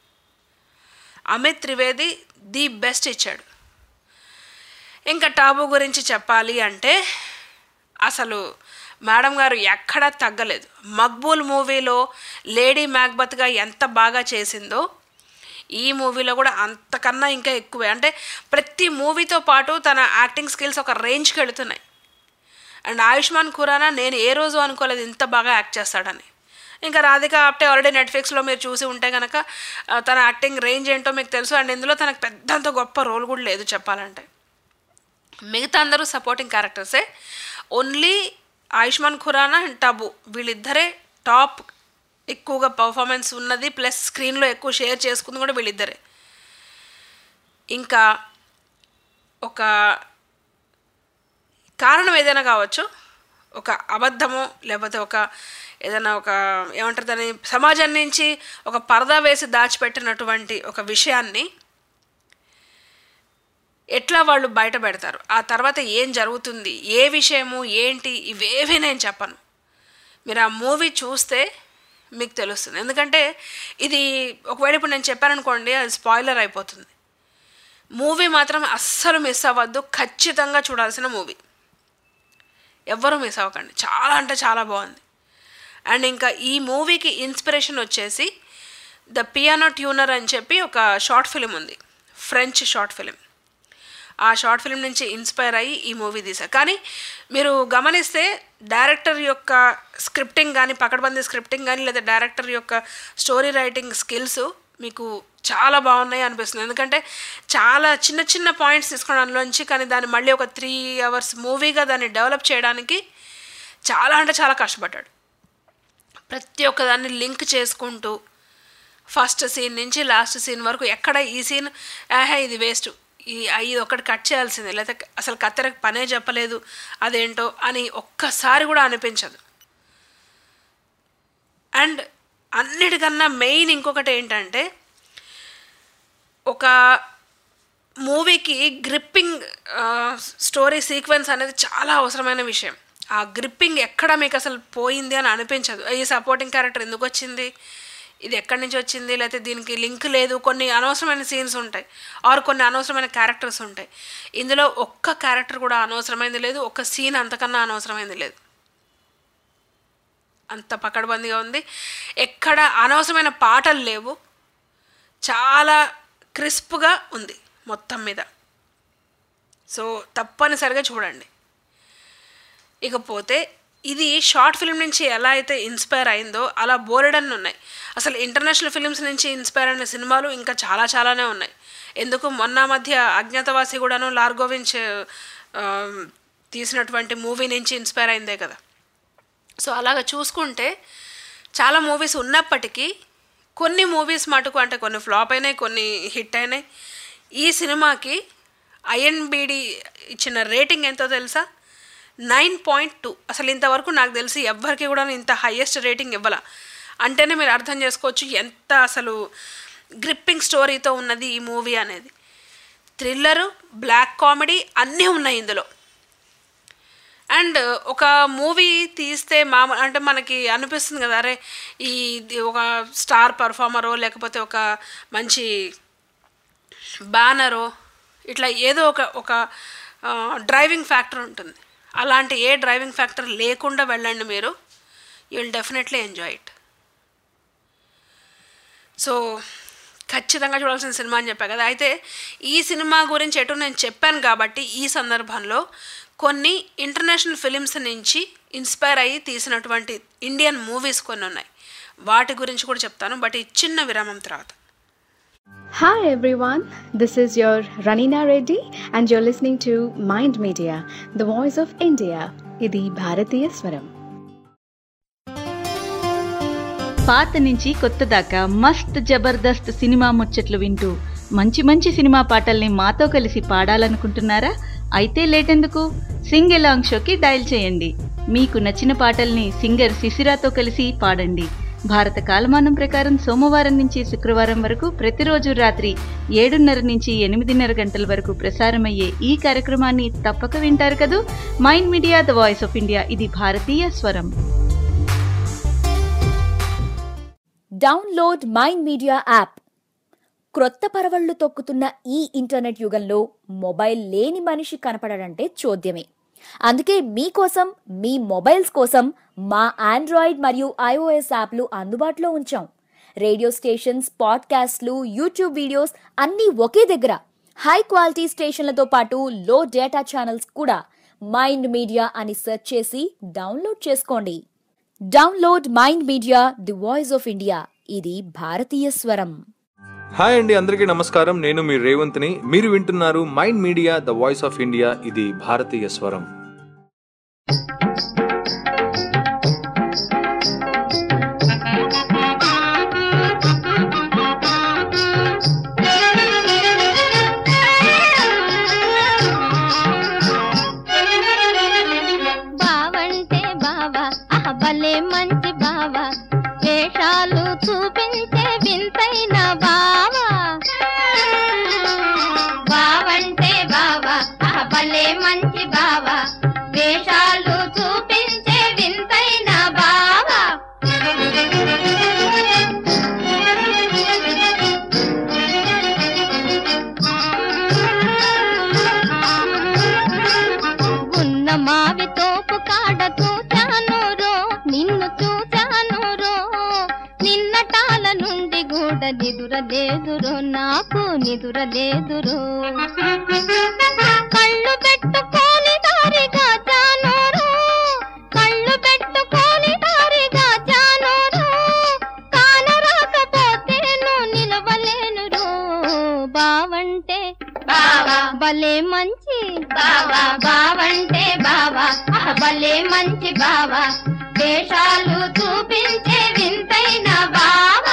అమిత్ త్రివేది ది బెస్ట్ ఇచ్చాడు. ఇంకా టాబు గురించి చెప్పాలి అంటే అసలు మేడం గారు ఎక్కడా తగ్గలేదు. మక్బూల్ మూవీలో లేడీ మ్యాక్బత్గా ఎంత బాగా చేసిందో ఈ మూవీలో కూడా అంతకన్నా ఇంకా ఎక్కువే. అంటే ప్రతి మూవీతో పాటు తన యాక్టింగ్ స్కిల్స్ ఒక రేంజ్కి వెళుతున్నాయి. అండ్ ఆయుష్మాన్ ఖురానా నేను ఏ రోజు అనుకోలేదు ఇంత బాగా యాక్ట్ చేస్తాడని. ఇంకా రాధిక ఆప్టే ఆల్రెడీ నెట్ఫ్లిక్స్లో మీరు చూసి ఉంటే కనుక తన యాక్టింగ్ రేంజ్ ఏంటో మీకు తెలుసు. అండ్ ఇందులో తనకు పెద్దంత గొప్ప రోల్ కూడా లేదు చెప్పాలంటే. మిగతా అందరూ సపోర్టింగ్ క్యారెక్టర్సే. ఓన్లీ ఆయుష్మాన్ ఖురానా అండ్ టబు వీళ్ళిద్దరే టాప్ ఎక్కువగా పర్ఫార్మెన్స్ ఉన్నది, ప్లస్ స్క్రీన్లో ఎక్కువ షేర్ చేసుకుంది కూడా వీళ్ళిద్దరే. ఇంకా ఒక కారణం ఏదైనా కావచ్చు, ఒక అబద్ధమో లేకపోతే ఒక ఏదైనా ఒక ఏమంటారు దాన్ని సమాజం నుంచి ఒక పరదా వేసి దాచిపెట్టినటువంటి ఒక విషయాన్ని ఎట్లా వాళ్ళు బయట పెడతారు, ఆ తర్వాత ఏం జరుగుతుంది, ఏ విషయము ఏంటి, ఇవేవీ నేను చెప్పను. మీరు ఆ మూవీ చూస్తే మీకు తెలుస్తుంది. ఎందుకంటే ఇది ఒకవేళ ఇప్పుడు నేను చెప్పాననుకోండి అది స్పాయిలర్ అయిపోతుంది. మూవీ మాత్రం అస్సలు మిస్ అవ్వద్దు, ఖచ్చితంగా చూడాల్సిన మూవీ, ఎవ్వరూ మిస్ అవ్వకండి. చాలా అంటే చాలా బాగుంది. అండ్ ఇంకా ఈ మూవీకి ఇన్స్పిరేషన్ వచ్చేసి ద పియానో ట్యూనర్ అని చెప్పి ఒక షార్ట్ ఫిలిం ఉంది, ఫ్రెంచ్ షార్ట్ ఫిలిం. ఆ షార్ట్ ఫిలిం నుంచి ఇన్స్పైర్ అయ్యి ఈ మూవీ తీశారు. కానీ మీరు గమనిస్తే డైరెక్టర్ యొక్క స్క్రిప్టింగ్ కానీ, పకడ్బందీ స్క్రిప్టింగ్ కానీ, లేదా డైరెక్టర్ యొక్క స్టోరీ రైటింగ్ స్కిల్స్ మీకు చాలా బాగున్నాయి అనిపిస్తుంది. ఎందుకంటే చాలా చిన్న చిన్న పాయింట్స్ తీసుకోవడం అందులోంచి, కానీ దాన్ని మళ్ళీ ఒక త్రీ అవర్స్ మూవీగా దాన్ని డెవలప్ చేయడానికి చాలా అంటే చాలా కష్టపడ్డాడు. ప్రతి ఒక్కదాన్ని లింక్ చేసుకుంటూ ఫస్ట్ సీన్ నుంచి లాస్ట్ సీన్ వరకు ఎక్కడ ఈ సీన్ ఆహా ఇది వేస్ట్, ఈ ఇది ఒకటి కట్ చేయాల్సిందే, లేకపోతే అసలు కత్తెరకు పనే చెప్పలేదు అదేంటో అని ఒక్కసారి కూడా అనిపించదు. అండ్ అన్నిటికన్నా మెయిన్ ఇంకొకటి ఏంటంటే ఒక మూవీకి గ్రిప్పింగ్ స్టోరీ సీక్వెన్స్ అనేది చాలా అవసరమైన విషయం. ఆ గ్రిప్పింగ్ ఎక్కడ మీకు అసలు పోయింది అని అనిపించదు. ఈ సపోర్టింగ్ క్యారెక్టర్ ఎందుకు వచ్చింది, ఇది ఎక్కడి నుంచి వచ్చింది, లేకపోతే దీనికి లింక్ లేదు, కొన్ని అనవసరమైన సీన్స్ ఉంటాయి, ఆర్ కొన్ని అనవసరమైన క్యారెక్టర్స్ ఉంటాయి. ఇందులో ఒక్క క్యారెక్టర్ కూడా అనవసరమైంది లేదు, ఒక్క సీన్ అంతకన్నా అనవసరమైంది లేదు. అంత పకడ్బందీగా ఉంది. ఎక్కడ అనవసరమైన పాటలు లేవు, చాలా క్రిస్ప్గా ఉంది మొత్తం మీద. సో తప్పనిసరిగా చూడండి. ఇకపోతే ఇది షార్ట్ ఫిల్మ్ నుంచి ఎలా అయితే ఇన్స్పైర్ అయిందో అలా బోలెడన్ని ఉన్నాయి. అసలు ఇంటర్నేషనల్ ఫిలిమ్స్ నుంచి ఇన్స్పైర్ అయిన సినిమాలు ఇంకా చాలా చాలానే ఉన్నాయి. ఎందుకు మొన్న మధ్య అజ్ఞాతవాసి కూడాను లార్గోవించ్ తీసినటువంటి మూవీ నుంచి ఇన్స్పైర్ అయిందే కదా. సో అలాగ చూసుకుంటే చాలా మూవీస్ ఉన్నప్పటికీ కొన్ని మూవీస్ మటుకు అంటే కొన్ని ఫ్లాప్ అయినాయి, కొన్ని హిట్ అయినాయి. ఈ సినిమాకి ఐఎన్బిడి ఇచ్చిన రేటింగ్ ఎంతో తెలుసా? నైన్ పాయింట్ టూ అసలు ఇంతవరకు నాకు తెలిసి ఎవ్వరికి కూడా ఇంత హైయెస్ట్ రేటింగ్ ఇవ్వాల. అంటేనే మీరు అర్థం చేసుకోవచ్చు ఎంత అసలు గ్రిప్పింగ్ స్టోరీతో ఉన్నది ఈ మూవీ అనేది. థ్రిల్లరు, బ్లాక్ కామెడీ అన్నీ ఉన్నాయి ఇందులో. అండ్ ఒక మూవీ తీస్తే మామూలు అంటే మనకి అనిపిస్తుంది కదా, అరే ఈ ఒక స్టార్ పర్ఫార్మరో లేకపోతే ఒక మంచి బ్యానరో ఇట్లా ఏదో ఒక ఒక డ్రైవింగ్ ఫ్యాక్టర్ ఉంటుంది. అలాంటి ఏ డ్రైవింగ్ ఫ్యాక్టర్ లేకుండా వెళ్ళండి మీరు, you will definitely enjoy it. So ఖచ్చితంగా చూడాల్సిన సినిమా అని చెప్పా కదా. అయితే ఈ సినిమా గురించి ఎటు నేను చెప్పాను కాబట్టి ఈ సందర్భంలో కొన్ని ఇంటర్నేషనల్ ఫిలిమ్స్ నుంచి ఇన్స్పైర్ అయ్యి తీసినటువంటి ఇండియన్ మూవీస్ కొన్ని ఉన్నాయి, వాటి గురించి కూడా చెప్తాను. బట్ ఈ చిన్న విరామం తర్వాత. Hi everyone, this is your Ranina Reddy and you're listening to Mind Media, the voice of India. ఇది భారతీయ స్వరం. పాత నుంచి కొత్త దాకా మస్త్ జబర్దస్త్ సినిమా ముచ్చట్లు వింటూ మంచి మంచి సినిమా పాటల్ని మాతో కలిసి పాడాలనుకుంటున్నారా? అయితే లేటెందుకు, సింగ్ ఎలాంగ్ షోకి డయల్ చేయండి. మీకు నచ్చిన పాటల్ని సింగర్ శిశిరాతో కలిసి పాడండి. భారత కాలమానం ప్రకారం సోమవారం నుంచి శుక్రవారం వరకు ప్రతిరోజు రాత్రి ఏడున్నర నుంచి ఎనిమిదిన్నర గంటల వరకు ప్రసారమయ్యే ఈ కార్యక్రమాన్ని తప్పక వింటారు కదూ. Mind media, the voice of India, ఇది భారతీయ స్వరం. Download Mind Media app. క్రొత్త పరవళ్లు తొక్కుతున్న ఈ ఇంటర్నెట్ యుగంలో మొబైల్ లేని మనిషి కనపడడంటే చోద్యమే. అందుకే మీకోసం, మీ మొబైల్స్ కోసం మా ఆండ్రాయిడ్ మరియు ఐఓఎస్ యాప్లు అందుబాటులో ఉంచాం. రేడియో స్టేషన్స్, పాడ్కాస్ట్లు, యూట్యూబ్ వీడియోస్ అన్నీ ఒకే దగ్గర. హై క్వాలిటీ స్టేషన్లతో పాటు లో డేటా ఛానల్స్ కూడా. మైండ్ మీడియా అని సెర్చ్ చేసి డౌన్లోడ్ చేసుకోండి. Download Mind media, the voice of India, ఇది భారతీయ స్వరం. హాయ్ అండి, అందరికీ నమస్కారం. నేను మీ రేవంత్ని. మీరు వింటున్నారు mind media, the voice of India, ఇది భారతీయ స్వరం. బావంటే బావా, ఆహ భలే మంచి బావా, వేషాలు చూపించే వింతైన బావా. బావంటే బావా, ఆహ భలే మంచి బావా, వేషాలు చూపించే వింతైన బావా. ఉన్న మావి తోపు కాడ చూచాను రో, నిన్ను చూచాను రో, నిన్నటాల నుండి గూడ నిదురలేదురో, నాకు నిదురలేదురో. కళ్ళు పెట్టుకోని దారిగా జానోరో, కళ్ళు పెట్టుకోని దారిగా జానోరో, కానరాకపోతేను నిలవలేనురో. బావంటే బావా భలే మంచి బావా, బావంటే బావా, ఆహ భలే మంచి బావా, వేషాలు చూపించే వింతైన బావా.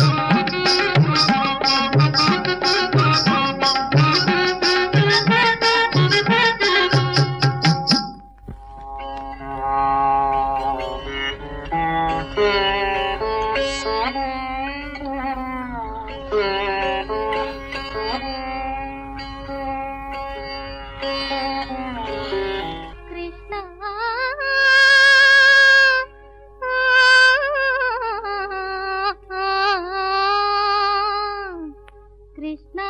కృష్ణ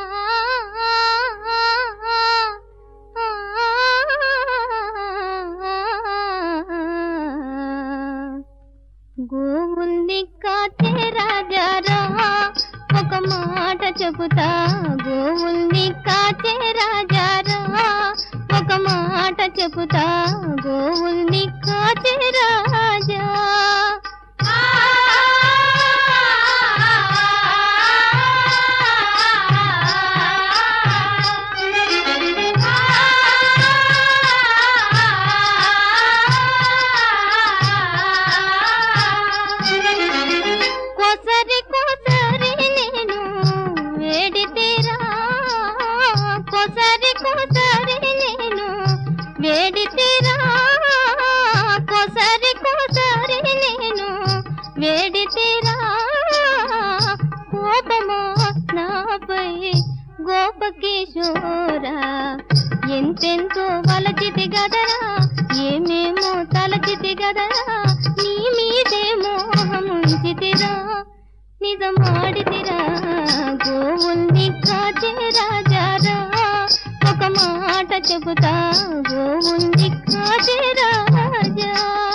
గోవుల్ని కాచే రాజారా, ఒక మాట చెబుతా, గోవుల్ని కాచే రాజారా, ఒక మాట చెబుతా, గోవుల్ని కాచే రాజా. కొసరి కొసరి నేను వేడితేరా, కొసరి కొసరి నేను వేడితేరా, వేడితేరా కోపమా నాపై గోపకిశోరా ఎంతెంతో వలచితి గదరా ఏమేమో తలచితి గదరా నీ మీదే మోహముంచితిరా నిజమాడితిరా గోవుల్ని కాచే రాజారా ఒక మాట చెబుతా గోవుల్ని కాచే రాజా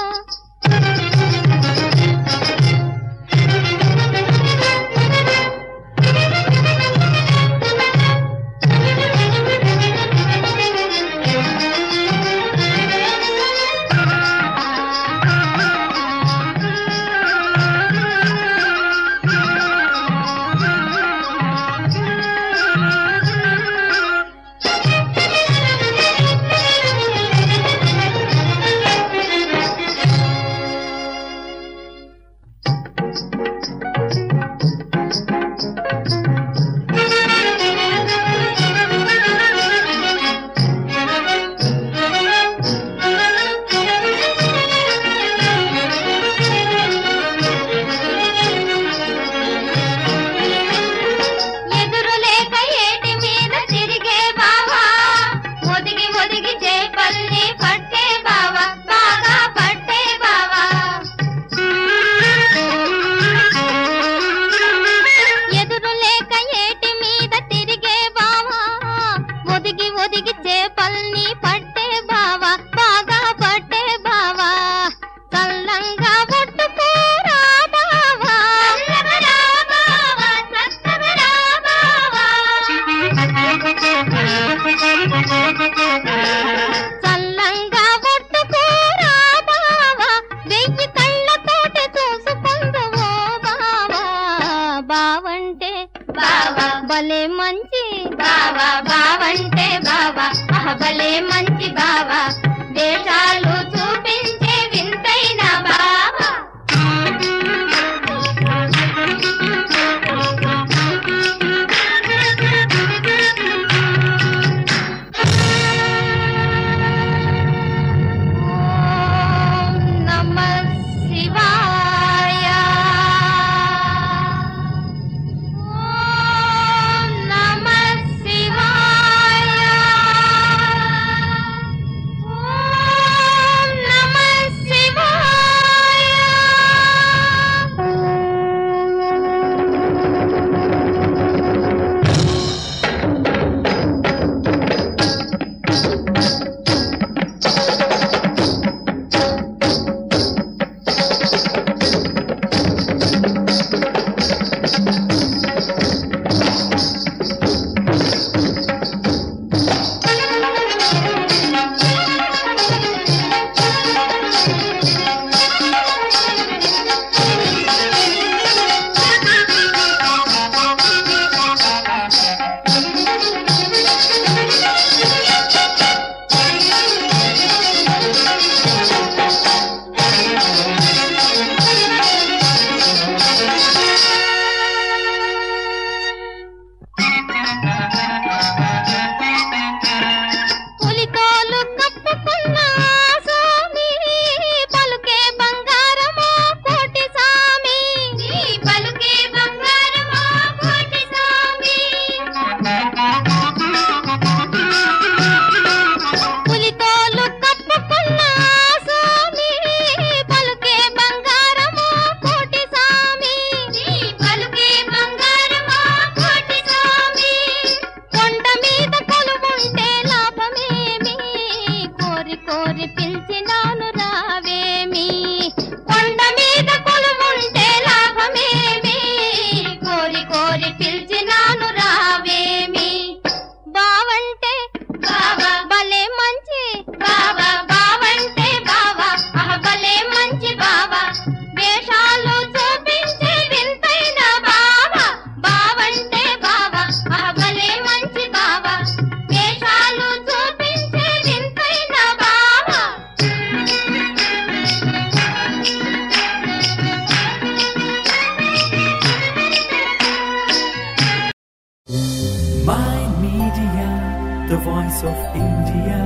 the voice of India.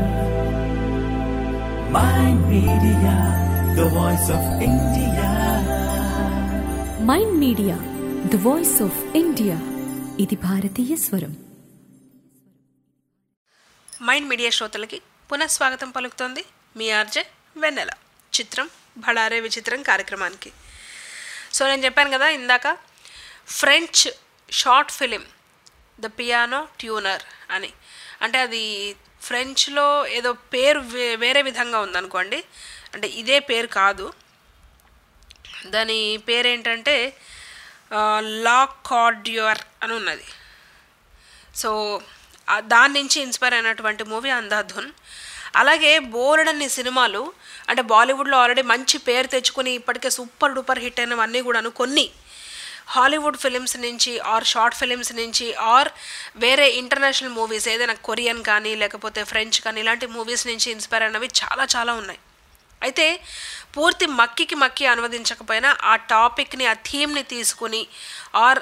Mind Media, the voice of India. Mind media the voice of India ఇది భారతీయ స్వరం. మైండ్ మీడియా శ్రోతలకి పునఃస్వాగతం పలుకుతోంది మీ ఆర్జే వెన్నెల. చిత్రం భళారే విచిత్రం కార్యక్రమానికి. సో నేను చెప్పాను కదా ఇందాక, French short film the piano tuner అని. అంటే అది ఫ్రెంచ్లో ఏదో పేరు వే వేరే విధంగా ఉందనుకోండి, అంటే ఇదే పేరు కాదు. దాని పేరు ఏంటంటే లా కార్డ్యూర్ అని ఉన్నది. సో దాని నుంచి ఇన్స్పైర్ అయినటువంటి మూవీ అంధాధున్. అలాగే బోలెడన్ని సినిమాలు అంటే బాలీవుడ్లో ఆల్రెడీ మంచి పేరు తెచ్చుకుని ఇప్పటికే సూపర్ డూపర్ హిట్ అయినవన్నీ కూడాను కొన్ని హాలీవుడ్ ఫిలిమ్స్ నుంచి ఆర్ షార్ట్ ఫిలిమ్స్ నుంచి ఆర్ వేరే ఇంటర్నేషనల్ మూవీస్ ఏదైనా కొరియన్ కానీ లేకపోతే ఫ్రెంచ్ కానీ ఇలాంటి మూవీస్ నుంచి ఇన్స్పైర్ అయినవి చాలా చాలా ఉన్నాయి. అయితే పూర్తి మక్కికి మక్కి అనువదించకపోయినా ఆ టాపిక్ని ఆ థీమ్ని తీసుకుని ఆర్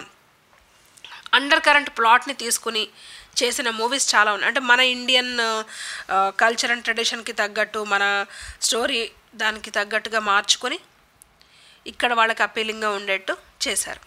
అండర్ కరెంట్ ప్లాట్ని తీసుకుని చేసిన మూవీస్ చాలా ఉన్నాయి. అంటే మన ఇండియన్ కల్చర్ అండ్ ట్రెడిషన్కి తగ్గట్టు మన స్టోరీ దానికి తగ్గట్టుగా మార్చుకొని ఇక్కడ వాళ్ళకి అపీలింగ్గా ఉండేట్టు చేశారు.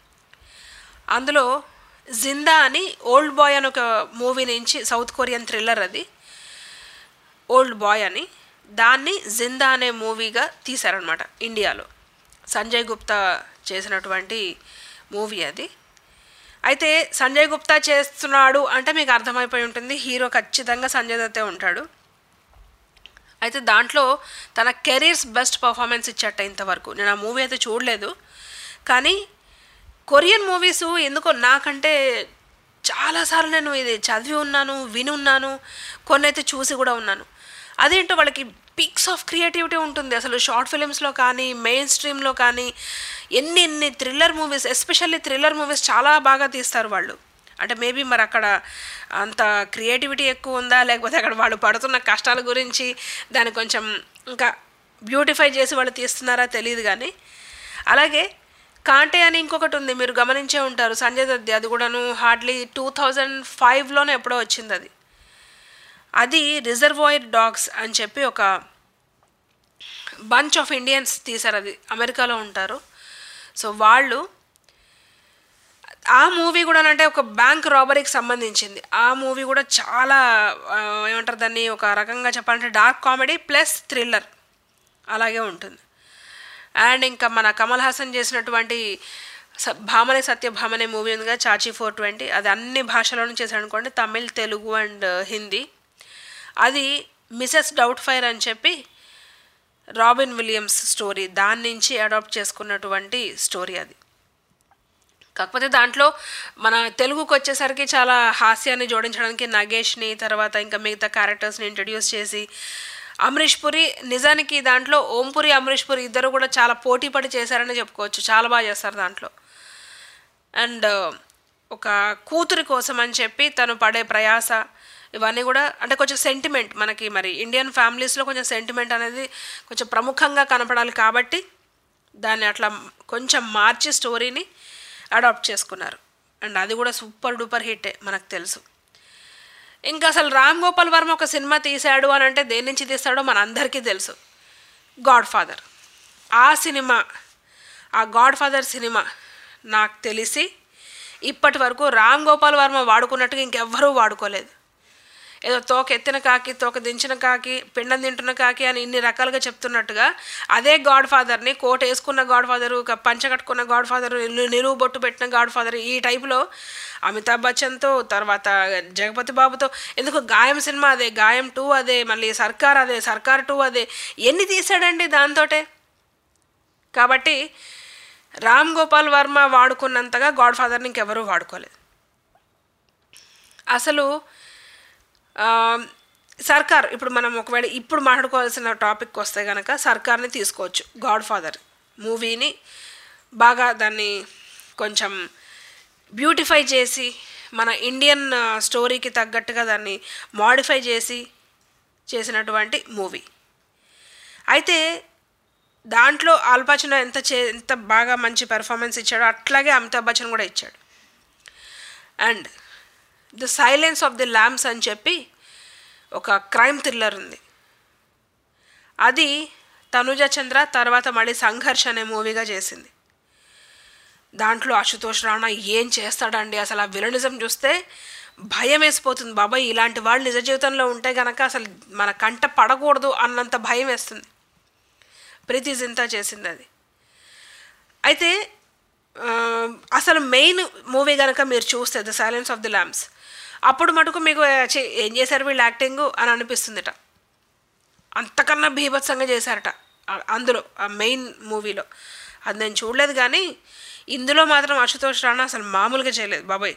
అందులో జిందా అని ఓల్డ్ బాయ్ అని ఒక మూవీ నుంచి, సౌత్ కొరియన్ థ్రిల్లర్ అది, ఓల్డ్ బాయ్ అని, దాన్ని జిందా అనే మూవీగా తీశారనమాట ఇండియాలో. సంజయ్ గుప్తా చేసినటువంటి మూవీ అది. అయితే సంజయ్ గుప్తా చేస్తున్నాడు అంటే మీకు అర్థమైపోయి ఉంటుంది, హీరో ఖచ్చితంగా సంజయ్ దత్తే ఉంటాడు. అయితే దాంట్లో తన కెరీర్స్ బెస్ట్ పర్ఫార్మెన్స్ ఇచ్చట ఇంతవరకు. నేను ఆ మూవీ అయితే చూడలేదు, కానీ కొరియన్ మూవీస్ ఎందుకో నాకంటే చాలాసార్లు నేను ఇది చదివి ఉన్నాను, విని ఉన్నాను, కొన్ని అయితే చూసి కూడా ఉన్నాను. అదేంటో వాళ్ళకి పీక్స్ ఆఫ్ క్రియేటివిటీ ఉంటుంది అసలు. షార్ట్ ఫిలిమ్స్లో కానీ మెయిన్ స్ట్రీమ్లో కానీ ఎన్ని ఎన్ని thriller movies, especially thriller movies చాలా బాగా తీస్తారు వాళ్ళు. అంటే మేబీ మరి అక్కడ అంత క్రియేటివిటీ ఎక్కువ ఉందా, లేకపోతే అక్కడ వాళ్ళు పడుతున్న కష్టాల గురించి దాన్ని కొంచెం ఇంకా బ్యూటిఫై చేసి వాళ్ళు తీస్తున్నారా తెలియదు. కానీ అలాగే కాంటే అని ఇంకొకటి ఉంది, మీరు గమనించే ఉంటారు, సంజయ్ దత్ది. అది కూడాను హార్డ్లీ టూ థౌజండ్ ఫైవ్లోనే ఎప్పుడో వచ్చింది అది. అది రిజర్వాయర్ డాగ్స్ అని చెప్పి ఒక బంచ్ ఆఫ్ ఇండియన్స్ తీశారు. అది అమెరికాలో ఉంటారు. సో వాళ్ళు ఆ మూవీ కూడా అంటే ఒక బ్యాంక్ రాబరీకి సంబంధించింది. ఆ మూవీ కూడా చాలా ఏమంటారు దాన్ని, ఒక రకంగా చెప్పాలంటే డార్క్ కామెడీ ప్లస్ థ్రిల్లర్ అలాగే ఉంటుంది. అండ్ ఇంకా మన కమల్ హాసన్ చేసినటువంటి స భామనే సత్యభామనే మూవీ ఉందిగా, చాచీ ఫోర్ ట్వంటీ, అది అన్ని భాషలోనూ చేశాడు అనుకోండి, తమిళ్, తెలుగు అండ్ హిందీ. అది మిసెస్ డౌట్ ఫైర్ అని చెప్పి రాబిన్ విలియమ్స్ స్టోరీ, దాని నుంచి అడాప్ట్ చేసుకున్నటువంటి స్టోరీ అది. కాకపోతే దాంట్లో మన తెలుగుకి వచ్చేసరికి చాలా హాస్యాన్ని జోడించడానికి నగేష్ని, తర్వాత ఇంకా మిగతా క్యారెక్టర్స్ని ఇంట్రడ్యూస్ చేసి, అమరీష్ పురి నిజానికి దాంట్లో ఓంపురి అమరీష్ పురి ఇద్దరు కూడా చాలా పోటీ పడి చేశారని చెప్పుకోవచ్చు. చాలా బాగా చేస్తారు దాంట్లో. అండ్ ఒక కూతురి కోసం అని చెప్పి తను పడే ప్రయాస ఇవన్నీ కూడా అంటే కొంచెం సెంటిమెంట్, మనకి మరి ఇండియన్ ఫ్యామిలీస్లో కొంచెం సెంటిమెంట్ అనేది కొంచెం ప్రముఖంగా కనపడాలి కాబట్టి దాన్ని అట్లా కొంచెం మార్చి స్టోరీని అడాప్ట్ చేసుకున్నారు. అండ్ అది కూడా సూపర్ డూపర్ హిట్టే మనకు తెలుసు. ఇంకా అసలు రామ్ గోపాల్ వర్మ ఒక సినిమా తీశాడు అని అంటే దేని నుంచి తీస్తాడో మన అందరికీ తెలుసు, గాడ్ ఫాదర్. ఆ సినిమా, ఆ గాడ్ ఫాదర్ సినిమా నాకు తెలిసి ఇప్పటి వరకు రామ్ గోపాల్ వర్మ వాడుకున్నట్టుగా ఇంకెవ్వరూ వాడుకోలేదు. ఏదో తోక ఎత్తిన కాకి, తోక దించిన కాకి, పిండం తింటున్న కాకి అని ఇన్ని రకాలుగా చెప్తున్నట్టుగా అదే గాడ్ ఫాదర్ని, కోట్ వేసుకున్న గాడ్ ఫాదరు, పంచ కట్టుకున్న గాడ్ ఫాదరు, నిలువు బొట్టు పెట్టిన గాడ్ ఫాదర్, ఈ టైప్లో అమితాబ్ బచ్చన్తో, తర్వాత జగపతి బాబుతో, ఎందుకు గాయం సినిమా అదే, గాయం టూ అదే, మళ్ళీ సర్కార్ అదే, సర్కార్ టూ అదే, ఎన్ని తీసాడండి దాంతోటే. కాబట్టి రామ్ గోపాల్ వర్మ వాడుకున్నంతగా గాడ్ ఫాదర్ని ఇంకెవరూ వాడుకోలేదు. అసలు సర్కార్, ఇప్పుడు మనం ఒకవేళ ఇప్పుడు మాట్లాడుకోవాల్సిన టాపిక్ వస్తే కనుక సర్కార్ని తీసుకోవచ్చు. గాడ్ ఫాదర్ మూవీని బాగా దాన్ని కొంచెం బ్యూటిఫై చేసి మన ఇండియన్ స్టోరీకి తగ్గట్టుగా దాన్ని మాడిఫై చేసి చేసినటువంటి మూవీ. అయితే దాంట్లో ఆల్ పచినో ఎంత చే ఎంత బాగా మంచి పెర్ఫార్మెన్స్ ఇచ్చాడో అట్లాగే అమితాబ్ బచ్చన్ కూడా ఇచ్చాడు. And the silence of the lambs అని చెప్పి ఒక క్రైమ్ థ్రిల్లర్ ఉంది. అది తనుజ చంద్ర తర్వాత మళ్ళీ సంఘర్ష్ అనే మూవీగా చేసింది. దాంట్లో అశుతోష్ రాణా ఏం చేస్తాడండి, అసలు ఆ విలనిజం చూస్తే భయం వేసిపోతుంది. బాబాయ్ ఇలాంటి వాళ్ళు నిజ జీవితంలో ఉంటే కనుక అసలు మన కంట పడకూడదు అన్నంత భయం వేస్తుంది. ప్రీతి జింతా చేసింది అది. అయితే అసలు మెయిన్ మూవీ కనుక మీరు చూస్తే the silence of the lambs, అప్పుడు మటుకు మీకు ఏం చేశారు వీళ్ళు యాక్టింగ్ అని అనిపిస్తుందిట. అంతకన్నా బీభత్సంగా చేశారట అందులో ఆ మెయిన్ మూవీలో. అది నేను చూడలేదు, కానీ ఇందులో మాత్రం అశుతోష్ రాణా అసలు మామూలుగా చేయలేదు బాబాయ్.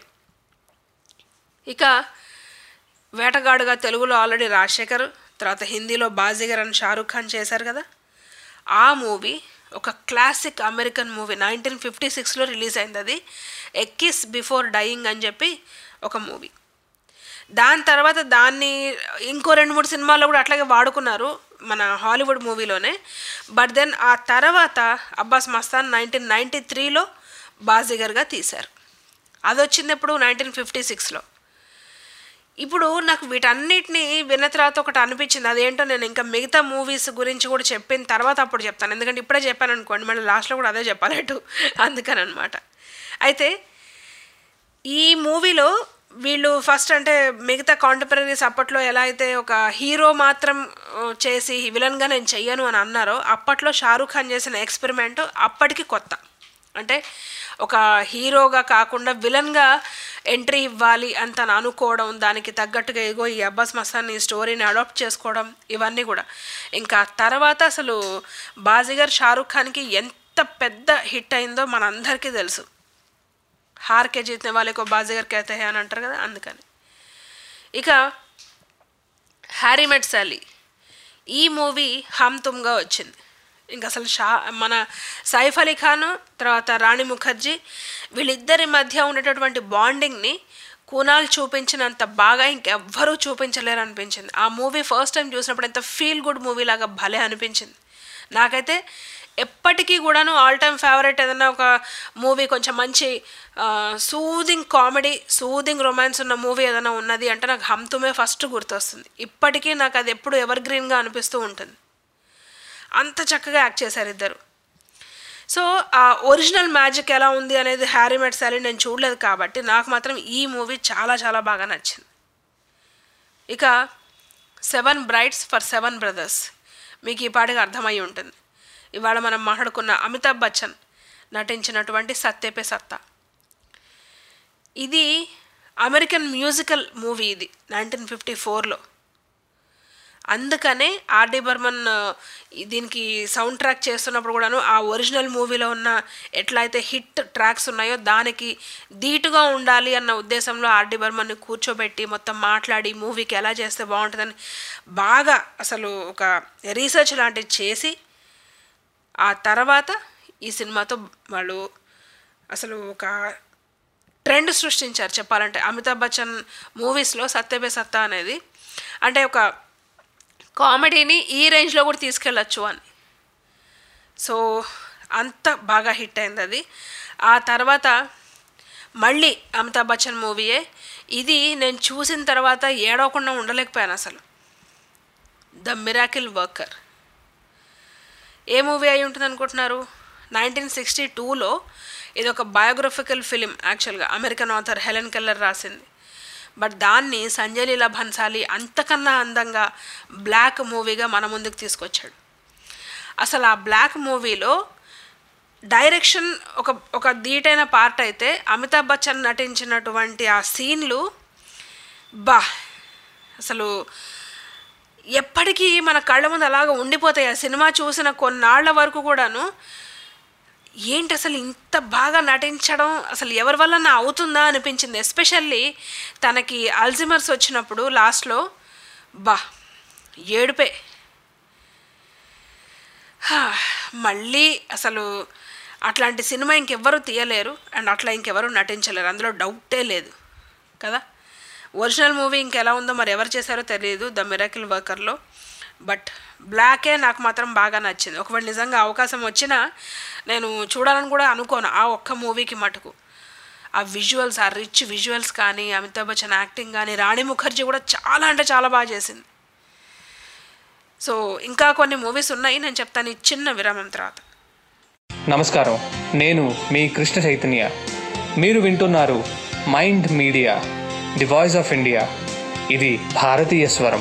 ఇక వేటగాడుగా తెలుగులో ఆల్రెడీ రాజశేఖర్, తర్వాత హిందీలో బాజీగర్ అని షారూఖ్ ఖాన్ చేశారు కదా. ఆ మూవీ ఒక classic American movie, nineteen fifty సిక్స్లో రిలీజ్ అయింది. అది ఎ కిస్ బిఫోర్ డయింగ్ అని చెప్పి ఒక మూవీ. దాని తర్వాత దాన్ని ఇంకో రెండు మూడు సినిమాల్లో కూడా అట్లాగే వాడుకున్నారు మన హాలీవుడ్ మూవీలోనే. బట్ దెన్ ఆ తర్వాత అబ్బాస్ మస్తాన్ నైన్టీన్ నైంటీ త్రీలో బాజీగర్గా తీశారు. అది వచ్చింది ఎప్పుడు నైన్టీన్ ఫిఫ్టీ సిక్స్లో. ఇప్పుడు నాకు వీటన్నిటిని విన్న తర్వాత ఒకటి అనిపించింది, అదేంటో నేను ఇంకా మిగతా మూవీస్ గురించి కూడా చెప్పిన తర్వాత అప్పుడు చెప్తాను. ఎందుకంటే ఇప్పుడే చెప్పాను అనుకోండి మళ్ళీ లాస్ట్లో కూడా అదే చెప్పాలటు, అందుకని అనమాట. అయితే ఈ మూవీలో వీళ్ళు ఫస్ట్ అంటే మిగతా కాంటెంపరీస్ అప్పట్లో ఎలా అయితే ఒక హీరో మాత్రం చేసి విలన్గా నేను చెయ్యను అని అన్నారో, అప్పట్లో షారూఖ్ ఖాన్ చేసిన ఎక్స్పెరిమెంట్ అప్పటికి కొత్త. అంటే ఒక హీరోగా కాకుండా విలన్గా ఎంట్రీ ఇవ్వాలి అని తను అనుకోవడం, దానికి తగ్గట్టుగా ఇగో ఈ అబ్బాస్ మస్తాన్ ఈ స్టోరీని అడాప్ట్ చేసుకోవడం, ఇవన్నీ కూడా. ఇంకా తర్వాత అసలు బాజీగర్ షారూఖ్ ఖాన్కి ఎంత పెద్ద హిట్ అయిందో మనందరికీ తెలుసు. హార్ కే జీతనే వాళ్ళకో బాజీగర్ కహతే హై అని అంటారు కదా, అందుకని. ఇక హ్యారీ మెట్ సాలీ ఈ మూవీ హమ్ తుమ్గా వచ్చింది. ఇంకా అసలు షా మన సైఫ్ అలీ ఖాన్ తర్వాత రాణి ముఖర్జీ వీళ్ళిద్దరి మధ్య ఉండేటటువంటి బాండింగ్ని కునాల్ చూపించినంత బాగా ఇంకెవ్వరూ చూపించలేరు అనిపించింది. ఆ మూవీ ఫస్ట్ టైం చూసినప్పుడు ఎంత ఫీల్ గుడ్ మూవీ లాగా భలే అనిపించింది నాకైతే. ఎప్పటికీ కూడాను ఆల్ టైమ్ ఫేవరెట్ ఏదైనా ఒక మూవీ కొంచెం మంచి సూదింగ్ కామెడీ సూదింగ్ రొమాన్స్ ఉన్న మూవీ ఏదైనా ఉన్నది అంటే నాకు హమ్ తుమే ఫస్ట్ గుర్తొస్తుంది. ఇప్పటికీ నాకు అది ఎప్పుడు ఎవర్ గ్రీన్గా అనిపిస్తూ ఉంటుంది. అంత చక్కగా యాక్ట్ చేశారు ఇద్దరు. సో ఆ ఒరిజినల్ మ్యాజిక్ ఎలా ఉంది అనేది హ్యారీ మెట్ సాలీ నేను చూడలేదు కాబట్టి నాకు మాత్రం ఈ మూవీ చాలా చాలా బాగా నచ్చింది. ఇక seven brides for seven brothers మీకు ఈ పాటికి అర్థమై ఉంటుంది. ఇవాళ మనం మాట్లాడుకున్న అమితాబ్ బచ్చన్ నటించినటువంటి సత్తే పే సత్తా, ఇది అమెరికన్ మ్యూజికల్ మూవీ. ఇది నైన్టీన్ ఫిఫ్టీ ఫోర్లో. అందుకనే ఆర్డి బర్మన్ దీనికి సౌండ్ ట్రాక్ చేస్తున్నప్పుడు కూడాను ఆ ఒరిజినల్ మూవీలో ఉన్న ఎట్లయితే హిట్ ట్రాక్స్ ఉన్నాయో దానికి ధీటుగా ఉండాలి అన్న ఉద్దేశంలో ఆర్డి బర్మన్ని కూర్చోబెట్టి మొత్తం మాట్లాడి మూవీకి ఎలా చేస్తే బాగుంటుందని బాగా అసలు ఒక రీసెర్చ్ లాంటిది చేసి ఆ తర్వాత ఈ సినిమాతో వాళ్ళు అసలు ఒక ట్రెండ్ సృష్టించారు చెప్పాలంటే. అమితాబ్ బచ్చన్ మూవీస్లో సత్తే పే సత్తా అనేది అంటే ఒక కామెడీని ఈ రేంజ్లో కూడా తీసుకెళ్ళచ్చు అని. సో అంత బాగా హిట్ అయింది అది. ఆ తర్వాత మళ్ళీ అమితాబ్ బచ్చన్ మూవీయే ఇది. నేను చూసిన తర్వాత ఏడవకుండా ఉండలేకపోయాను అసలు. ద మిరాకిల్ వర్కర్ ఏ మూవీ అయి ఉంటుంది అనుకుంటున్నారు? నైన్టీన్ సిక్స్టీ టూలో ఇది ఒక బయోగ్రఫికల్ ఫిలిం. యాక్చువల్గా అమెరికన్ ఆథర్ హెలెన్ కెల్లర్ రాసింది. బట్ దాన్ని సంజయ్ లీలా భన్సాలి అంతకన్నా అందంగా బ్లాక్ మూవీగా మన ముందుకు తీసుకొచ్చాడు. అసలు ఆ బ్లాక్ మూవీలో డైరెక్షన్ ఒక ఒక ధీటైన పార్ట్ అయితే అమితాబ్ బచ్చన్ నటించినటువంటి ఆ సీన్లు బా అసలు ఎప్పటికీ మన కళ్ళ ముందు అలాగ ఉండిపోతాయి. ఆ సినిమా చూసిన కొన్నాళ్ల వరకు కూడాను ఏంటి అసలు ఇంత బాగా నటించడం అసలు ఎవరి వల్ల నా అవుతుందా అనిపించింది. ఎస్పెషల్లీ తనకి అల్జిమర్స్ వచ్చినప్పుడు లాస్ట్లో బా ఏడుపే. మళ్ళీ అసలు అట్లాంటి సినిమా ఇంకెవ్వరూ తీయలేరు అండ్ అట్లా ఇంకెవరూ నటించలేరు, అందులో డౌటే లేదు కదా. ఒరిజినల్ మూవీ ఇంకెలా ఉందో మరి ఎవరు చేశారో తెలియదు ద మిరాకిల్ వర్కర్లో. బట్ బ్లాకే నాకు మాత్రం బాగా నచ్చింది. ఒకవేళ నిజంగా అవకాశం వచ్చినా నేను చూడాలని కూడా అనుకోను ఆ ఒక్క మూవీకి మటుకు. ఆ విజువల్స్, ఆ రిచ్ విజువల్స్ కానీ, అమితాబ్ బచ్చన్ యాక్టింగ్ కానీ, రాణి ముఖర్జీ కూడా చాలా అంటే చాలా బాగా చేసింది. సో ఇంకా కొన్ని మూవీస్ ఉన్నాయి, నేను చెప్తాను ఈ చిన్న విరామం తర్వాత. నమస్కారం, నేను మీ కృష్ణ చైతన్య. మీరు వింటున్నారు mind media, the voice of India. ఇది భారతీయ స్వరం.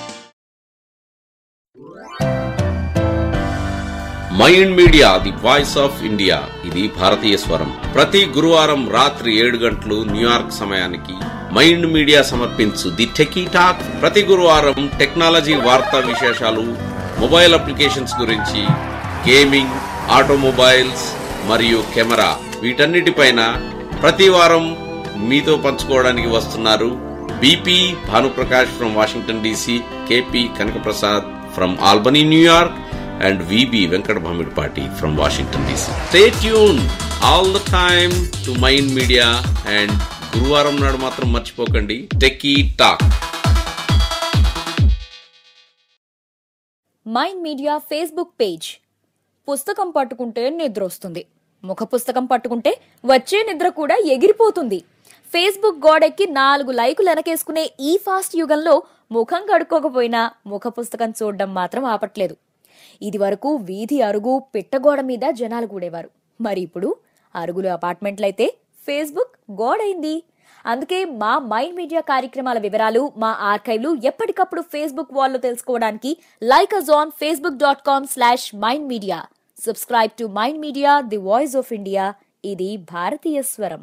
Mind media, the voice of India. ఇది భారతీయ స్వరం. ప్రతి గురువారం రాత్రి ఏడు గంటలు న్యూయార్క్ సమయానికి మైండ్ మీడియా సమర్పించు ది టెకీ టాక్. ప్రతి గురువారం టెక్నాలజీ వార్తా విశేషాలు, మొబైల్ అప్లికేషన్స్ గురించి, గేమింగ్, ఆటోమొబైల్స్ మరియు కెమెరా, వీటన్నిటిపైన ప్రతి వారం మీతో పంచుకోవడానికి వస్తున్నారు BP Bhanuprakash from Washington DC, KP Kanakaprasad from Albany New York, and V B Venkat Bhamidpati from Washington D C. Stay tuned all the time to Mind Media, and గురువారం నాడు మాత్రం మర్చిపోకండి techie talk. Mind media Facebook page. పుస్తకం పట్టుకుంటే నిద్ర వస్తుంది, ముఖ పుస్తకం పట్టుకుంటే వచ్చే నిద్ర కూడా ఎగిరిపోతుంది. ఫేస్బుక్ గోడెక్కి నాలుగు లైకులు వెనకేసుకునే ఈ ఫాస్ట్ యుగంలో ముఖం కడుక్కోకపోయినా ముఖ పుస్తకం చూడడం మాత్రం ఆపట్లేదు. ఇది వరకు వీధి అరుగు పిట్టగోడ మీద జనాలు కూడేవారు. మరి ఇప్పుడు అరుగులు అపార్ట్మెంట్లయితే ఫేస్బుక్ గోడైంది. అందుకే మా మైండ్ మీడియా కార్యక్రమాల వివరాలు, మా ఆర్కైవ్లు ఎప్పటికప్పుడు ఫేస్బుక్ వాల్లో తెలుసుకోవడానికి like us on facebook dot com slash mind media. Subscribe to mind media, the voice of India. ఇది భారతీయ స్వరం.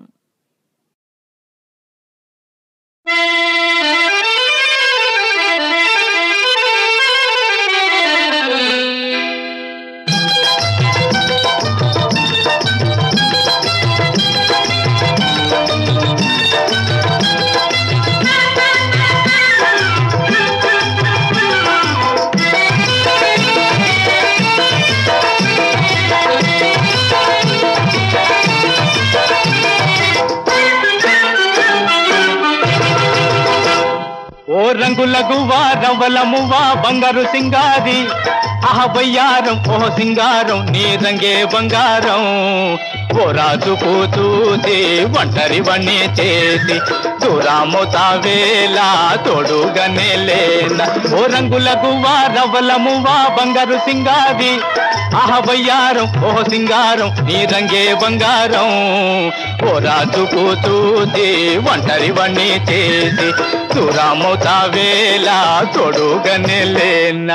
ఓ రంగుల గువ్వా రవ్వలమువ్వా బంగారు సింగారి, ఆహ బయ్యారం ఓ సింగారం నీ రంగే బంగారం. ఓ రాజు కూతూసి ఒంటరి వన్నీ చేసి దూరాముతావేలా తోడుగానే లేనా. ఓ రంగుల గువ్వా రవ్వలమువ్వా బంగారు సింగారి, ఆహ బయ్యారం ఓ సింగారం నీ రంగే బంగారం. ఓ రాజు కూతూసి ఒంటరి వన్నీ చేసి దూరాముతావేలా తోడుగానే లేనా.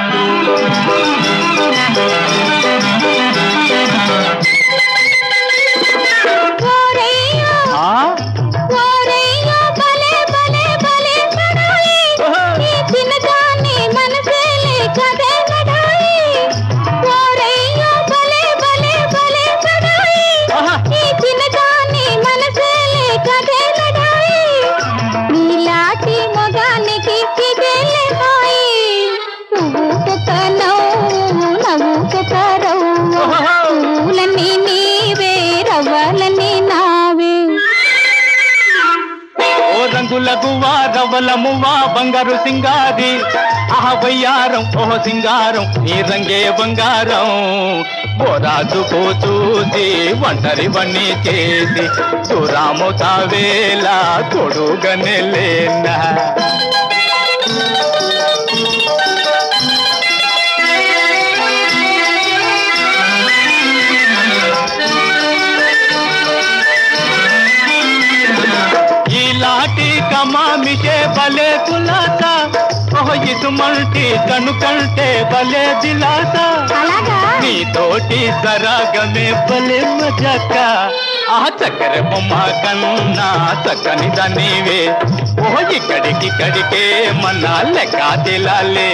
గువ్వా రవ్వలమువ్వా బంగారు సింగారి, ఆహ బయ్యారం ఓ సింగారం నీ రంగే బంగారం. ఓ రాజు కూతూసి ఒంటరి వన్నీ చేసి దూరాముతావేలా తోడుగానే లేనా. లాటి కమామిషే బలే కులాస, ఓహో ఇసుమంటి కను కంటే బలే దిలాస. నీ తోటి సరాగమే బలే మజాక, ఆ చక్కెర బొమ్మ కన్నా చక్కని దానివే. ఓహో ఇక్కడికిక్కడికే మన లెక్క తెలాలే.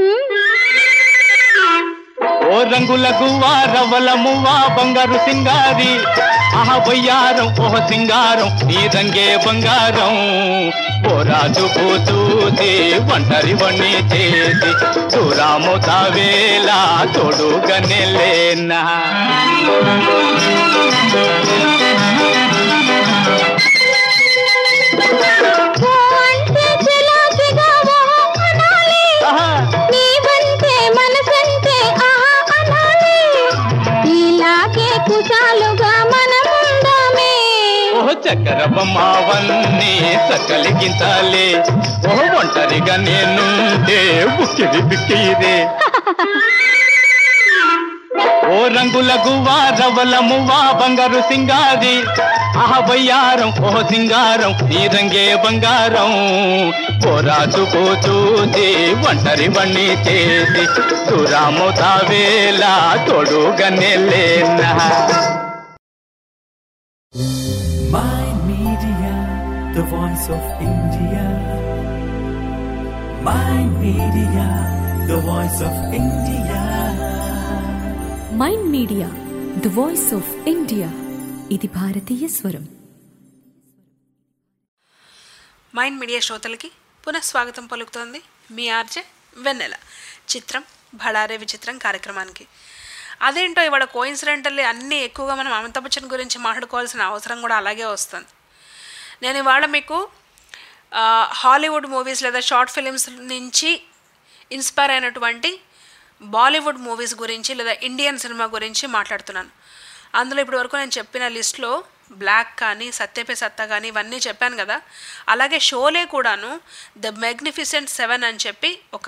ఓ రంగుల గువ్వా రవ్వలమువ్వా బంగారు సింగారి, ఆహ బయ్యారం ఓ సింగారం నీ రంగే బంగారం. ఓ రాజు కూతూసి ఒంటరి వన్నీ చేసి దూరాముతావేలా తోడుగానే లేనా. చక్కెర బొమ్మవన్నీ సకలిగించాలే. ఓ ఒంటరిగా నేనుంటే ఉక్కిరి బిక్కిరే. ఓ రంగుల గువ్వా రవల మువ్వా బంగారు సింగారి ఆహ వయ్యారం ఓ సింగారం నీ రంగే బంగారం ఓ రాజుకు చూసి ఒంటరి వణ్ణి చేసి సురాము తావేలా తోడుగానే లేనా. Mind Media, the voice of India. Mind Media, the voice of India. Mind media the voice of India ఇది భారతీయ స్వరం. మైండ్ మీడియా శ్రోతలకి పునఃస్వాగతం పలుకుతోంది మీ ఆర్జే వెన్నెల. చిత్రం భళారే విచిత్రం కార్యక్రమానికి. అదేంటో ఇవాళ కోయిన్సిడెంటల్లీ అన్నీ ఎక్కువగా మనం అమితాబ్ బచ్చన్ గురించి మాట్లాడుకోవాల్సిన అవసరం కూడా అలాగే వస్తుంది. నేను ఇవాళ మీకు హాలీవుడ్ మూవీస్ లేదా షార్ట్ ఫిలిమ్స్ నుంచి ఇన్స్పైర్ అయినటువంటి బాలీవుడ్ మూవీస్ గురించి లేదా ఇండియన్ సినిమా గురించి మాట్లాడుతున్నాను. అందులో ఇప్పటి వరకు నేను చెప్పిన లిస్ట్లో బ్లాక్ కానీ సత్యపే సత్తా కానీ ఇవన్నీ చెప్పాను కదా. అలాగే షోలే కూడాను ద మ్యాగ్నిఫిసెంట్ సెవెన్ అని చెప్పి ఒక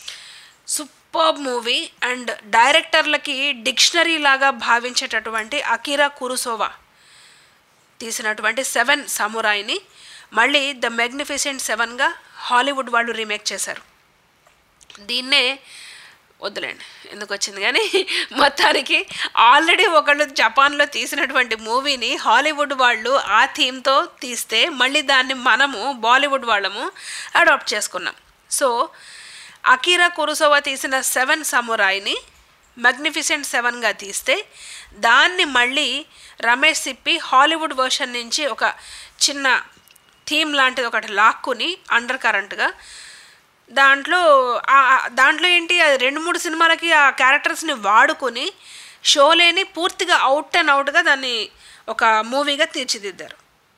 సూపర్బ్ మూవీ అండ్ డైరెక్టర్లకి డిక్షనరీ లాగా భావించేటటువంటి అకిరా కురోసావా తీసినటువంటి సెవెన్ సమురాయిని మళ్ళీ ద మ్యాగ్నిఫిసెంట్ సెవెన్గా హాలీవుడ్ వాళ్ళు రీమేక్ చేశారు. దీన్నే వద్దులేండి ఎందుకు వచ్చింది కానీ మొత్తానికి ఆల్రెడీ ఒకళ్ళు జపాన్లో తీసినటువంటి మూవీని హాలీవుడ్ వాళ్ళు ఆ థీమ్తో తీస్తే మళ్ళీ దాన్ని మనము బాలీవుడ్ వాళ్ళము అడాప్ట్ చేసుకున్నాం. సో అకిరా కురోసావా తీసిన సెవెన్ సమురాయిని మ్యాగ్నిఫిసెంట్ సెవెన్గా తీస్తే దాన్ని మళ్ళీ రమేష్ సిప్పి హాలీవుడ్ వర్షన్ నుంచి ఒక చిన్న థీమ్ లాంటిది ఒకటి లాక్కుని అండర్ కరెంట్గా దాంట్లో దాంట్లో ఏంటి అది రెండు మూడు సినిమాలకి ఆ క్యారెక్టర్స్ని వాడుకొని షోలేని పూర్తిగా అవుట్ అండ్ అవుట్గా దాన్ని ఒక మూవీగా తీర్చిదిద్దారు.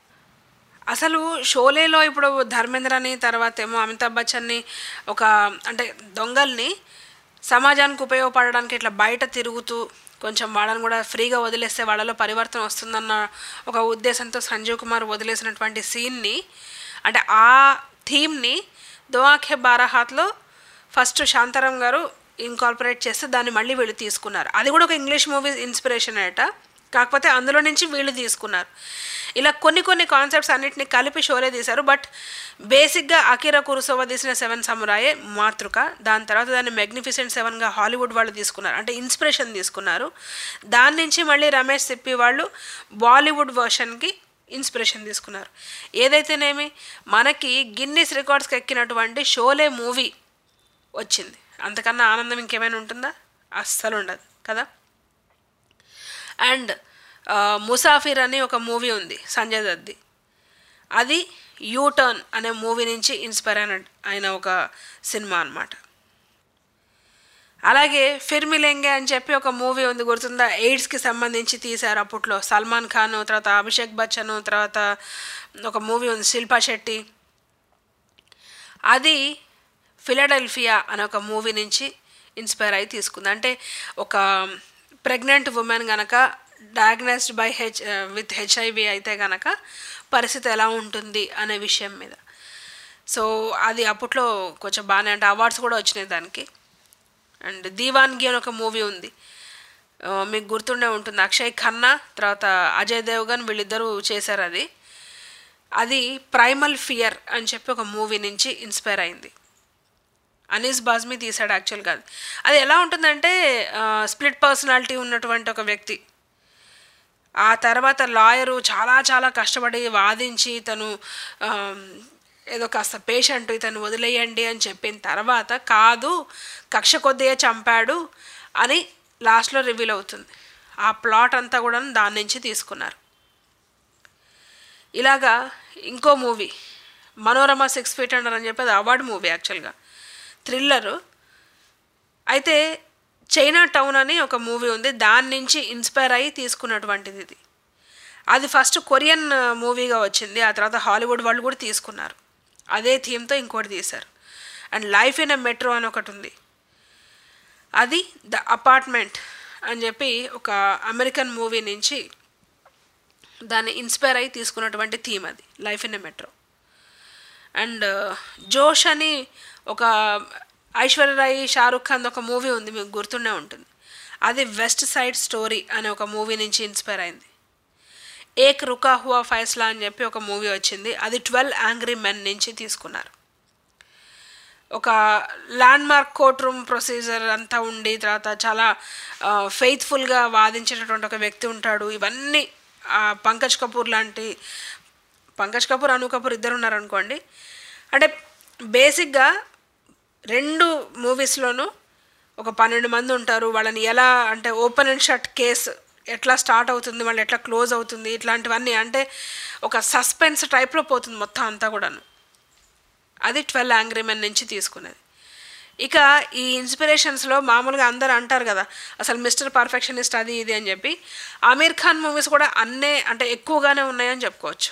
అసలు షోలేలో ఇప్పుడు ధర్మేంద్రని తర్వాత ఏమో అమితాబ్ బచ్చన్ని ఒక అంటే దొంగల్ని సమాజానికి ఉపయోగపడడానికి ఇట్లా బయట తిరుగుతూ కొంచెం వాళ్ళని కూడా ఫ్రీగా వదిలేస్తే వాళ్ళలో పరివర్తన వస్తుందన్న ఒక ఉద్దేశంతో సంజీవ్ కుమార్ వదిలేసినటువంటి సీన్ని అంటే ఆ థీమ్ని దో ఆంఖే బారా హాత్లో ఫస్ట్ శాంతారాం గారు ఇన్కార్పొరేట్ చేస్తే దాన్ని మళ్ళీ వీళ్ళు తీసుకున్నారు. అది కూడా ఒక ఇంగ్లీష్ మూవీ ఇన్స్పిరేషన్ అట, కాకపోతే అందులో నుంచి వీళ్ళు తీసుకున్నారు. ఇలా కొన్ని కొన్ని కాన్సెప్ట్స్ అన్నిటిని కలిపి షోలే తీశారు. బట్ బేసిక్గా అకిరా కురోసావా తీసిన సెవెన్ సమురాయే మాతృక. దాని తర్వాత దాన్ని మ్యాగ్నిఫిసెంట్ సెవెన్గా హాలీవుడ్ వాళ్ళు తీసుకున్నారు, అంటే ఇన్స్పిరేషన్ తీసుకున్నారు. దాని నుంచి మళ్ళీ రమేష్ సిప్పి వాళ్ళు బాలీవుడ్ వర్షన్కి ఇన్స్పిరేషన్ తీసుకున్నారు. ఏదైతేనేమి మనకి గిన్నిస్ రికార్డ్స్కి ఎక్కినటువంటి షోలే మూవీ వచ్చింది, అంతకన్నా ఆనందం ఇంకేమైనా ఉంటుందా? అస్సలు ఉండదు కదా. అండ్ ముసాఫిర్ అని ఒక మూవీ ఉంది సంజయ్ దత్ది, అది యూటర్న్ అనే మూవీ నుంచి ఇన్స్పైర్ అయిన అయిన ఒక సినిమా అన్నమాట. అలాగే ఫిర్ మిలేంగే అని చెప్పి ఒక మూవీ ఉంది గుర్తుందా, ఎయిడ్స్కి సంబంధించి తీశారు అప్పట్లో. సల్మాన్ ఖాన్, తర్వాత అభిషేక్ బచ్చన్, తర్వాత ఒక మూవీ ఉంది శిల్పా శెట్టి, అది ఫిలడెల్ఫియా అనే ఒక మూవీ నుంచి ఇన్స్పైర్ అయి తీసుకుంది. అంటే ఒక ప్రెగ్నెంట్ ఉమెన్ కనుక diagnosed by H with HIV అయితే కనుక పరిస్థితి ఎలా ఉంటుంది అనే విషయం మీద. సో అది అప్పట్లో కొంచెం బాగానే అంటే అవార్డ్స్ కూడా వచ్చినాయి దానికి. అండ్ దీవాన్గి అని ఒక మూవీ ఉంది, మీకు గుర్తుండే ఉంటుంది, అక్షయ్ ఖన్నా తర్వాత అజయ్ దేవ్గన్ వీళ్ళిద్దరూ చేశారు. అది అది ప్రైమల్ ఫియర్ అని చెప్పి ఒక మూవీ నుంచి ఇన్స్పైర్ అయింది. అనీస్ బాజ్మీ తీశాడు యాక్చువల్గా. అది అది ఎలా ఉంటుందంటే స్ప్లిట్ పర్సనాలిటీ ఉన్నటువంటి ఒక వ్యక్తి, ఆ తర్వాత లాయరు చాలా చాలా కష్టపడి వాదించి తను ఏదో కాస్త పేషెంట్ ఇతను వదిలేయండి అని చెప్పిన తర్వాత కాదు కక్ష కొద్దిగా చంపాడు అని లాస్ట్లో రివీల్ అవుతుంది. ఆ ప్లాట్ అంతా కూడా దాని నుంచి తీసుకున్నారు. ఇలాగా ఇంకో movie Manorama six feet under అని చెప్పి అది అవార్డు మూవీ యాక్చువల్గా, థ్రిల్లరు. అయితే చైనా టౌన్ అని ఒక మూవీ ఉంది, దాని నుంచి ఇన్స్పైర్ అయ్యి తీసుకున్నటువంటిది ఇది. అది ఫస్ట్ కొరియన్ మూవీగా వచ్చింది, ఆ తర్వాత హాలీవుడ్ వాళ్ళు కూడా తీసుకున్నారు. అదే థీమ్తో ఇంకోటి తీశారు. And life in a metro అని ఒకటి ఉంది, అది ద అపార్ట్మెంట్ అని చెప్పి ఒక అమెరికన్ మూవీ నుంచి దాన్ని ఇన్స్పైర్ అయ్యి తీసుకున్నటువంటి థీమ్ అది life in a metro. And Josh అని ఒక ఐశ్వర్యరాయ్ షారుఖ్ ఖాన్ ఒక మూవీ ఉంది, మీకు గుర్తుండే ఉంటుంది. అది వెస్ట్ సైడ్ స్టోరీ అనే ఒక మూవీ నుంచి ఇన్స్పైర్ అయింది. ఏక్ రుకా హువా ఫైస్లా అని చెప్పి ఒక మూవీ వచ్చింది, అది ట్వెల్వ్ యాంగ్రీ మెన్ నుంచి తీసుకున్నారు. ఒక landmark courtroom procedure అంతా ఉండి తర్వాత చాలా ఫెయిత్ఫుల్గా వాదించేటటువంటి ఒక వ్యక్తి ఉంటాడు. ఇవన్నీ పంకజ్ కపూర్ లాంటి, పంకజ్ కపూర్ అను కపూర్ ఇద్దరు ఉన్నారనుకోండి. అంటే బేసిక్గా రెండు మూవీస్లోనూ ఒక పన్నెండు మంది ఉంటారు. వాళ్ళని ఎలా అంటే ఓపెన్ అండ్ షట్ కేస్ ఎట్లా స్టార్ట్ అవుతుంది, వాళ్ళు ఎట్లా క్లోజ్ అవుతుంది, ఇట్లాంటివన్నీ అంటే ఒక సస్పెన్స్ టైప్లో పోతుంది మొత్తం అంతా కూడాను. అది ట్వెల్వ్ యాంగ్రీ మెన్ నుంచి తీసుకునేది. ఇక ఈ ఇన్స్పిరేషన్స్లో మామూలుగా అందరు అంటారు కదా అసలు మిస్టర్ పర్ఫెక్షనిస్ట్ అది ఇది అని చెప్పి, ఆమీర్ ఖాన్ మూవీస్ కూడా అన్నే అంటే ఎక్కువగానే ఉన్నాయని చెప్పుకోవచ్చు.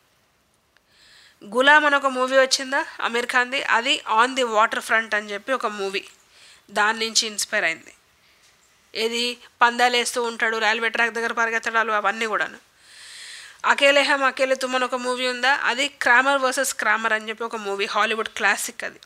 గులాం అని ఒక మూవీ వచ్చిందా ఆమీర్ ఖాన్ది, అది ఆన్ ది వాటర్ ఫ్రంట్ అని చెప్పి ఒక మూవీ, దాని నుంచి ఇన్స్పైర్ అయింది. ఏది పందాలు వేస్తూ ఉంటాడు, రైల్వే ట్రాక్ దగ్గర పరిగెత్తడాలు అవన్నీ కూడాను. అకేలే హమ్ అకేలే తుమ్ అని ఒక మూవీ ఉందా, అది క్రామర్ వర్సెస్ క్రామర్ అని చెప్పి ఒక మూవీ, హాలీవుడ్ క్లాసిక్ అది.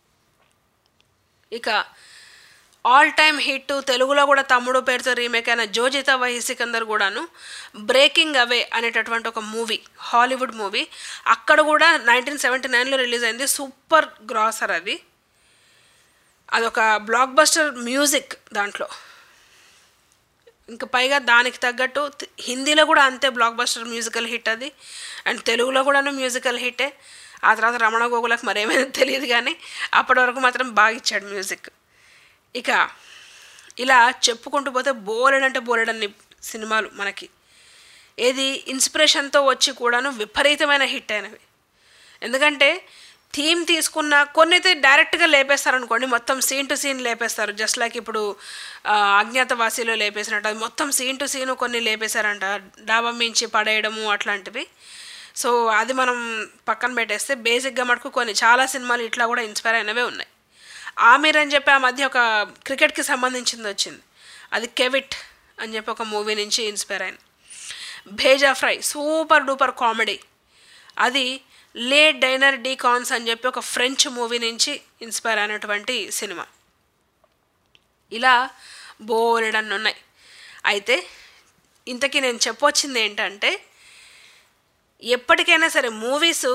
ఇక ఆల్ టైమ్ హిట్ తెలుగులో కూడా తమ్ముడు పేరుతో రీమేక్ అయిన జోజితా వహీ సికందర్ కూడాను బ్రేకింగ్ అవే అనేటటువంటి ఒక మూవీ, హాలీవుడ్ మూవీ, అక్కడ కూడా నైన్టీన్ సెవెంటీ నైన్లో రిలీజ్ అయింది. సూపర్ గ్రాసర్ అది. అదొక బ్లాక్ బస్టర్ మ్యూజిక్ దాంట్లో. ఇంకా పైగా దానికి తగ్గట్టు హిందీలో కూడా అంతే బ్లాక్ బస్టర్ మ్యూజికల్ హిట్ అది, అండ్ తెలుగులో కూడాను మ్యూజికల్ హిట్టే. ఆ తర్వాత రమణ గోగులకు మరేమైనా తెలియదు కానీ అప్పటి వరకు మాత్రం బాగా ఇచ్చాడు మ్యూజిక్. ఇక ఇలా చెప్పుకుంటూ పోతే బోలెడ్ అంటే బోలెడ్ అన్ని సినిమాలు మనకి ఏది ఇన్స్పిరేషన్తో వచ్చి కూడాను విపరీతమైన హిట్ అయినవి. ఎందుకంటే థీమ్ తీసుకున్న కొన్ని అయితే డైరెక్ట్గా లేపేస్తారు అనుకోండి, మొత్తం సీన్ టు సీన్ లేపేస్తారు. జస్ట్ లైక్ ఇప్పుడు అజ్ఞాతవాసిలో లేపేసినట్టు అది మొత్తం సీన్ టు సీన్ కొన్ని లేపేశారంట, డాబా మించి పడేయడము అట్లాంటివి. సో అది మనం పక్కన పెట్టేస్తే బేసిక్గా మటుకు కొన్ని చాలా సినిమాలు ఇట్లా కూడా ఇన్స్పైర్ అయినవే ఉన్నాయి. ఆమీర్ అని చెప్పి ఆ మధ్య ఒక క్రికెట్కి సంబంధించింది వచ్చింది, అది కెవిట్ అని చెప్పి ఒక మూవీ నుంచి ఇన్స్పైర్ అయింది. Bheja Fry super duper comedy, అది లే డైనర్ డి కాన్స్ అని చెప్పి ఒక ఫ్రెంచ్ మూవీ నుంచి ఇన్స్పైర్ అయినటువంటి సినిమా. ఇలా బోలెడన్ని ఉన్నాయి. అయితే ఇంతకీ నేను చెప్పొచ్చింది ఏంటంటే ఎప్పటికైనా సరే మూవీసు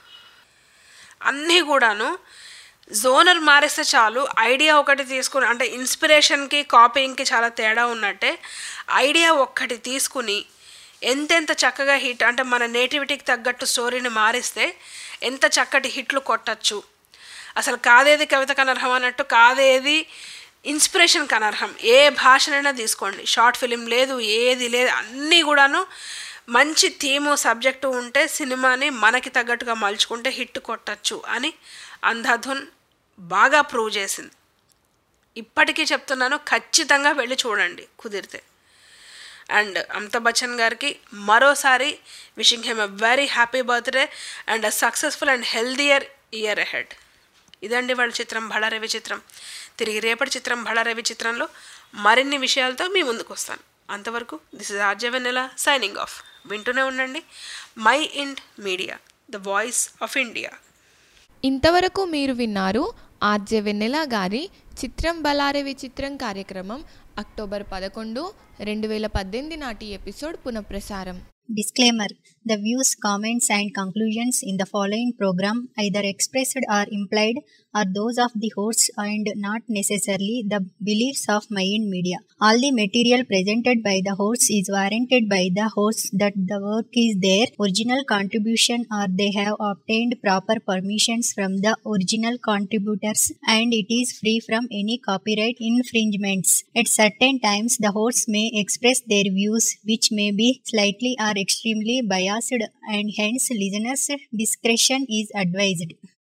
అన్నీ కూడాను జోనర్ మారేస్తే చాలు, ఐడియా ఒకటి తీసుకుని అంటే ఇన్స్పిరేషన్కి కాపీయింగ్కి చాలా తేడా ఉన్నట్టే, ఐడియా ఒక్కటి తీసుకుని ఎంతెంత చక్కగా హిట్ అంటే మన నేటివిటీకి తగ్గట్టు స్టోరీని మారిస్తే ఎంత చక్కటి హిట్లు కొట్టచ్చు. అసలు కాదేది కవితకు అనర్హం అన్నట్టు కాదేది ఇన్స్పిరేషన్కి అనర్హం. ఏ భాషనైనా తీసుకోండి, షార్ట్ ఫిలిం లేదు ఏది లేదు, అన్నీ కూడాను మంచి థీము సబ్జెక్టు ఉంటే సినిమాని మనకి తగ్గట్టుగా మలుచుకుంటే హిట్ కొట్టచ్చు అని అంధాధున్ బాగా ప్రూవ్ చేసింది. ఇప్పటికీ చెప్తున్నాను, ఖచ్చితంగా వెళ్ళి చూడండి కుదిరితే. అండ్ అమితాబ్ బచ్చన్ గారికి మరోసారి wishing him a very happy birthday and a successful and healthier year ahead. ఇదండి వాళ్ళ చిత్రం బళారవి చిత్రం. తిరిగి రేపటి చిత్రం బళారవి చిత్రంలో మరిన్ని విషయాలతో మీ ముందుకు వస్తాను. అంతవరకు this is RJ Vennela signing off. వింటూనే ఉండండి mind media, the voice of India. ఇంతవరకు మీరు విన్నారు ఆర్జే వెన్నెల గారి చిత్రం బళారవి చిత్రం కార్యక్రమం అక్టోబర్ పదకొండు రెండు వేల పద్దెనిమిది నాటి ఎపిసోడ్ పునఃప్రసారం. Disclaimer: the views, comments and conclusions in the following program either expressed or implied are those of the hosts and not necessarily the beliefs of Mayan Media. All the material presented by the hosts is warranted by the hosts that the work is their original contribution or they have obtained proper permissions from the original contributors and it is free from any copyright infringements. At certain times, the hosts may express their views which may be slightly or extremely biased and hence listeners' discretion is advised.